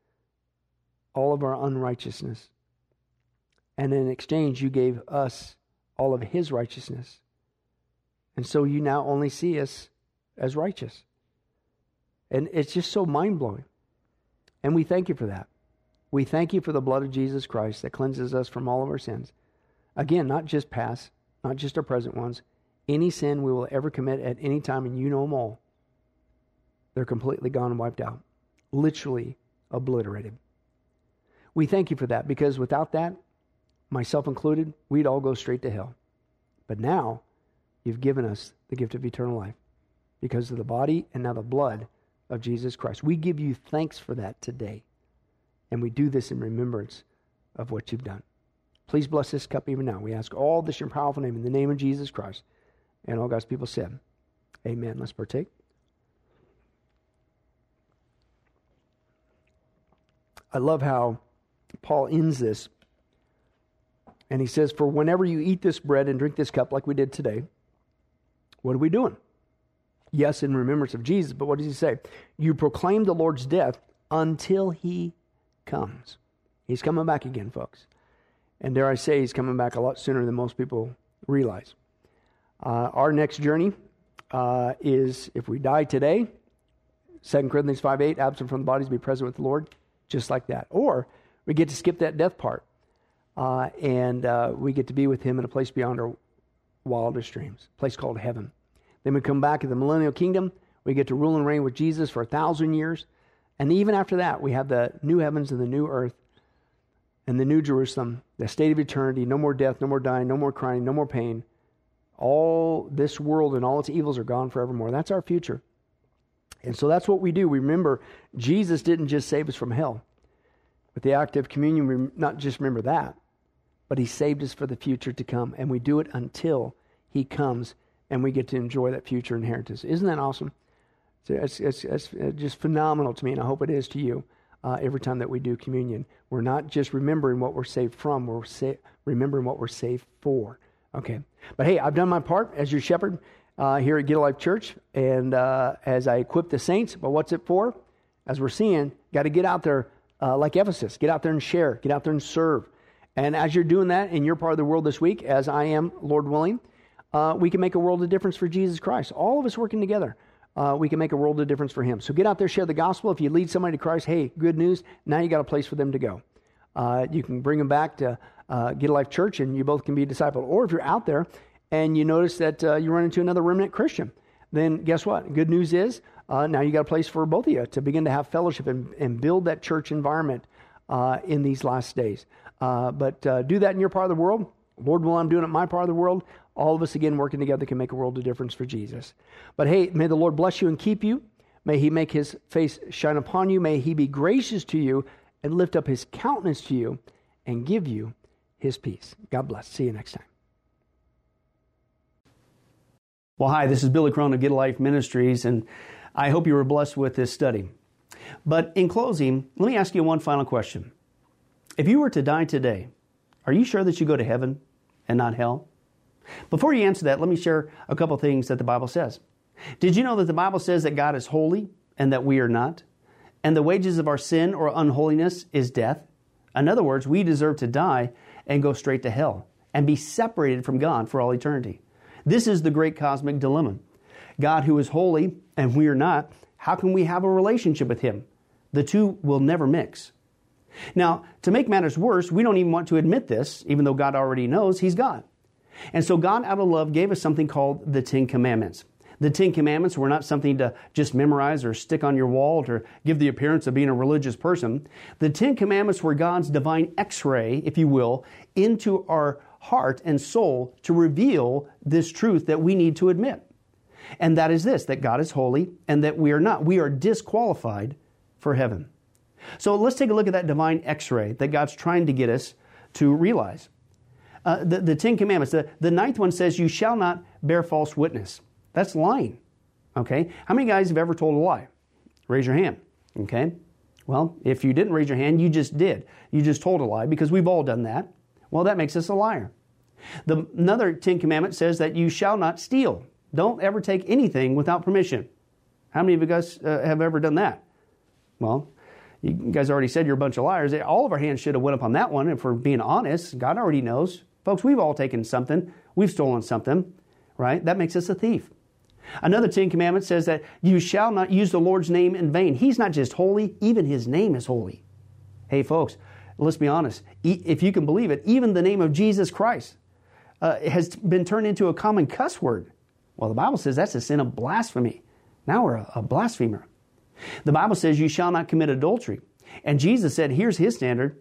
All of our unrighteousness. And in exchange, you gave us all of his righteousness. And so you now only see us as righteous. And it's just so mind-blowing. And we thank you for that. We thank you for the blood of Jesus Christ that cleanses us from all of our sins. Again, not just past, not just our present ones. Any sin we will ever commit at any time, and you know them all, they're completely gone and wiped out. Literally obliterated. We thank you for that, because without that, myself included, we'd all go straight to hell. But now, you've given us the gift of eternal life because of the body and now the blood of Jesus Christ. We give you thanks for that today. And we do this in remembrance of what you've done. Please bless this cup even now. We ask all this in your powerful name, in the name of Jesus Christ. And all God's people said, amen. Let's partake. I love how Paul ends this. And he says, for whenever you eat this bread and drink this cup like we did today, what are we doing? Yes, in remembrance of Jesus, but what does he say? You proclaim the Lord's death until he comes. He's coming back again, folks. And dare I say, he's coming back a lot sooner than most people realize. Our next journey is, if we die today, 2 Corinthians 5:8, absent from the bodies, be present with the Lord, just like that. Or we get to skip that death part, and we get to be with him in a place beyond our wildest dreams, a place called heaven. Then we come back in the millennial kingdom. We get to rule and reign with Jesus for 1,000 years. And even after that, we have the new heavens and the new earth and the new Jerusalem, the state of eternity, no more death, no more dying, no more crying, no more pain. All this world and all its evils are gone forevermore. That's our future. And so that's what we do. We remember Jesus didn't just save us from hell. With the act of communion, we not just remember that, but He saved us for the future to come. And we do it until He comes and we get to enjoy that future inheritance. Isn't that awesome? It's just phenomenal to me, and I hope it is to you every time that we do communion. We're not just remembering what we're saved from, we're remembering what we're saved for. Okay. But hey, I've done my part as your shepherd here at Get a Life Church, and as I equip the saints. But what's it for? As we're seeing, got to get out there like Ephesus. Get out there and share. Get out there and serve. And as you're doing that in your part of the world this week, as I am, Lord willing, we can make a world of difference for Jesus Christ. All of us working together, we can make a world of difference for Him. So get out there, share the gospel. If you lead somebody to Christ, hey, good news. Now you got a place for them to go. You can bring them back to Get a Life Church, and you both can be discipled. Or if you're out there and you notice that you run into another remnant Christian, then guess what? Good news is now you got a place for both of you to begin to have fellowship and build that church environment in these last days. But do that in your part of the world. Lord willing, I'm doing it in my part of the world. All of us, again, working together can make a world of difference for Jesus. But hey, may the Lord bless you and keep you. May He make His face shine upon you. May He be gracious to you and lift up His countenance to you and give you His peace. God bless. See you next time.
Well, hi, this is Billy Crone of Get a Life Ministries, and I hope you were blessed with this study. But in closing, let me ask you one final question. If you were to die today, are you sure that you go to heaven and not hell? Before you answer that, let me share a couple things that the Bible says. Did you know that the Bible says that God is holy and that we are not? And the wages of our sin or unholiness is death? In other words, we deserve to die and go straight to hell and be separated from God for all eternity. This is the great cosmic dilemma. God, who is holy and we are not, how can we have a relationship with Him? The two will never mix. Now, to make matters worse, we don't even want to admit this, even though God already knows He's God. And so God, out of love, gave us something called the Ten Commandments. The Ten Commandments were not something to just memorize or stick on your wall to give the appearance of being a religious person. The Ten Commandments were God's divine X-ray, if you will, into our heart and soul to reveal this truth that we need to admit. And that is this, that God is holy and that we are not. We are disqualified for heaven. So let's take a look at that divine X-ray that God's trying to get us to realize. The Ten Commandments, the ninth one says, you shall not bear false witness. That's lying. Okay? How many guys have ever told a lie? Raise your hand. Okay? Well, if you didn't raise your hand, you just did. You just told a lie because we've all done that. Well, that makes us a liar. Another Ten Commandment says that you shall not steal. Don't ever take anything without permission. How many of you guys have ever done that? Well, you guys already said you're a bunch of liars. All of our hands should have went up on that one. If we're being honest, God already knows. Folks, we've all taken something. We've stolen something, right? That makes us a thief. Another Ten Commandments says that you shall not use the Lord's name in vain. He's not just holy, even His name is holy. Hey, folks, let's be honest. If you can believe it, even the name of Jesus Christ has been turned into a common cuss word. Well, the Bible says that's a sin of blasphemy. Now we're a blasphemer. The Bible says you shall not commit adultery. And Jesus said, here's His standard.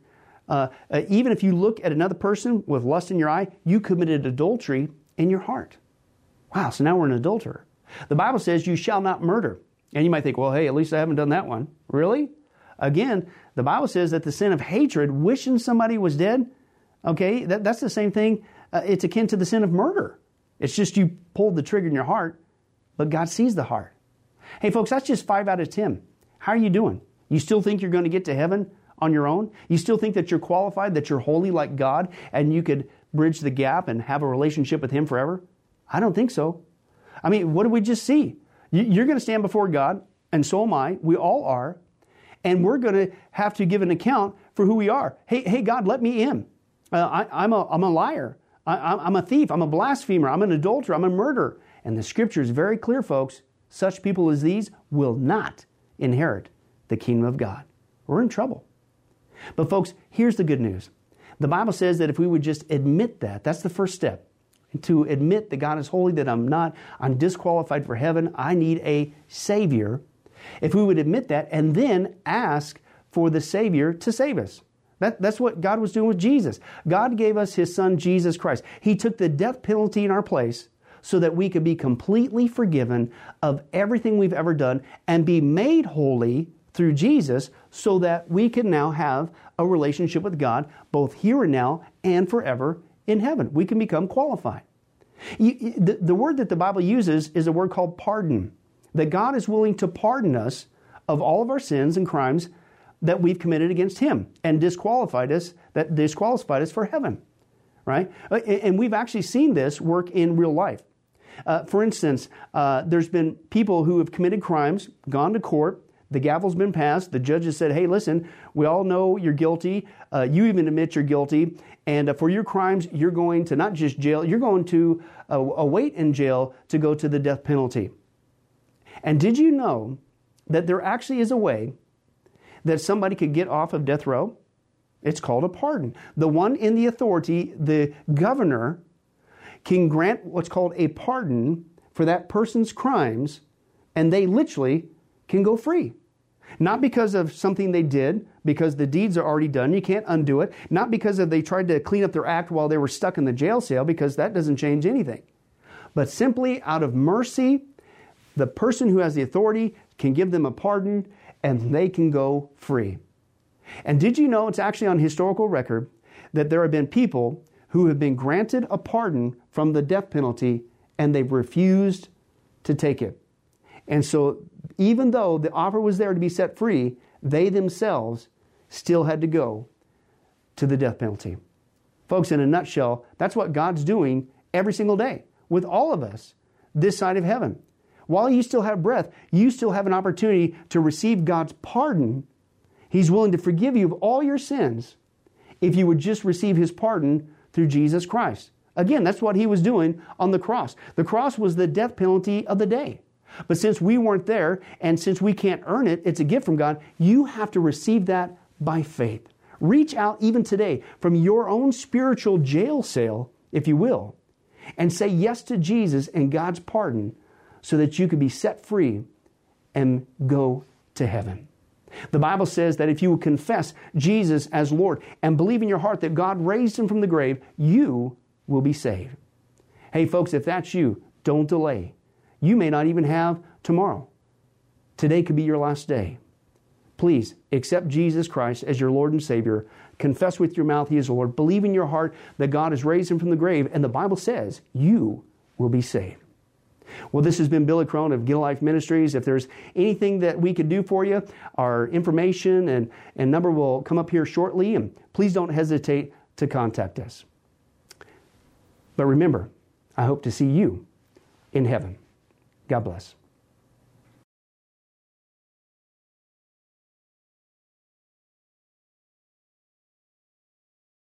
Even if you look at another person with lust in your eye, you committed adultery in your heart. Wow, so now we're an adulterer. The Bible says you shall not murder. And you might think, well, hey, at least I haven't done that one. Really? Again, the Bible says that the sin of hatred, wishing somebody was dead, okay, that's the same thing. It's akin to the sin of murder. It's just you pulled the trigger in your heart, but God sees the heart. Hey, folks, that's just 5 out of 10. How are you doing? You still think you're going to get to heaven on your own? You still think that you're qualified, that you're holy like God, and you could bridge the gap and have a relationship with Him forever? I don't think so. I mean, what did we just see? You're going to stand before God, and so am I. We all are. And we're going to have to give an account for who we are. Hey, God, let me in. I'm a liar. I'm a thief. I'm a blasphemer. I'm an adulterer. I'm a murderer. And the Scripture is very clear, folks. Such people as these will not inherit the kingdom of God. We're in trouble. But folks, here's the good news. The Bible says that if we would just admit that, that's the first step. To admit that God is holy, that I'm not, I'm disqualified for heaven, I need a Savior. If we would admit that and then ask for the Savior to save us. That's what God was doing with Jesus. God gave us His Son, Jesus Christ. He took the death penalty in our place so that we could be completely forgiven of everything we've ever done and be made holy through Jesus so that we can now have a relationship with God both here and now and forever in heaven. We can become qualified. The word that the Bible uses is a word called pardon. That God is willing to pardon us of all of our sins and crimes that we've committed against Him and disqualified us for heaven. Right? And we've actually seen this work in real life. For instance, there's been people who have committed crimes, gone to court, the gavel's been passed, the judge has said, hey, listen, we all know you're guilty, you even admit you're guilty, and for your crimes, you're going to not just jail, you're going to await in jail to go to the death penalty. And did you know that there actually is a way that somebody could get off of death row? It's called a pardon. The one in the authority, the governor, can grant what's called a pardon for that person's crimes, and they literally can go free. Not because of something they did, because the deeds are already done, you can't undo it. Not because they tried to clean up their act while they were stuck in the jail cell, because that doesn't change anything. But simply out of mercy, the person who has the authority can give them a pardon, and they can go free. And did you know it's actually on historical record that there have been people who have been granted a pardon from the death penalty and they've refused to take it. And so even though the offer was there to be set free, they themselves still had to go to the death penalty. Folks, in a nutshell, that's what God's doing every single day with all of us this side of heaven. While you still have breath, you still have an opportunity to receive God's pardon. He's willing to forgive you of all your sins if you would just receive His pardon through Jesus Christ. Again, that's what He was doing on the cross. The cross was the death penalty of the day. But since we weren't there, and since we can't earn it, it's a gift from God, you have to receive that by faith. Reach out even today from your own spiritual jail cell, if you will, and say yes to Jesus and God's pardon so that you can be set free and go to heaven. The Bible says that if you will confess Jesus as Lord and believe in your heart that God raised Him from the grave, you will be saved. Hey folks, if that's you, don't delay. You may not even have tomorrow. Today could be your last day. Please accept Jesus Christ as your Lord and Savior. Confess with your mouth He is Lord. Believe in your heart that God has raised Him from the grave, and the Bible says you will be saved. Well, this has been Billy Crone of Get a Life Ministries. If there's anything that we could do for you, our information and number will come up here shortly, and please don't hesitate to contact us. But remember, I hope to see you in heaven. God bless.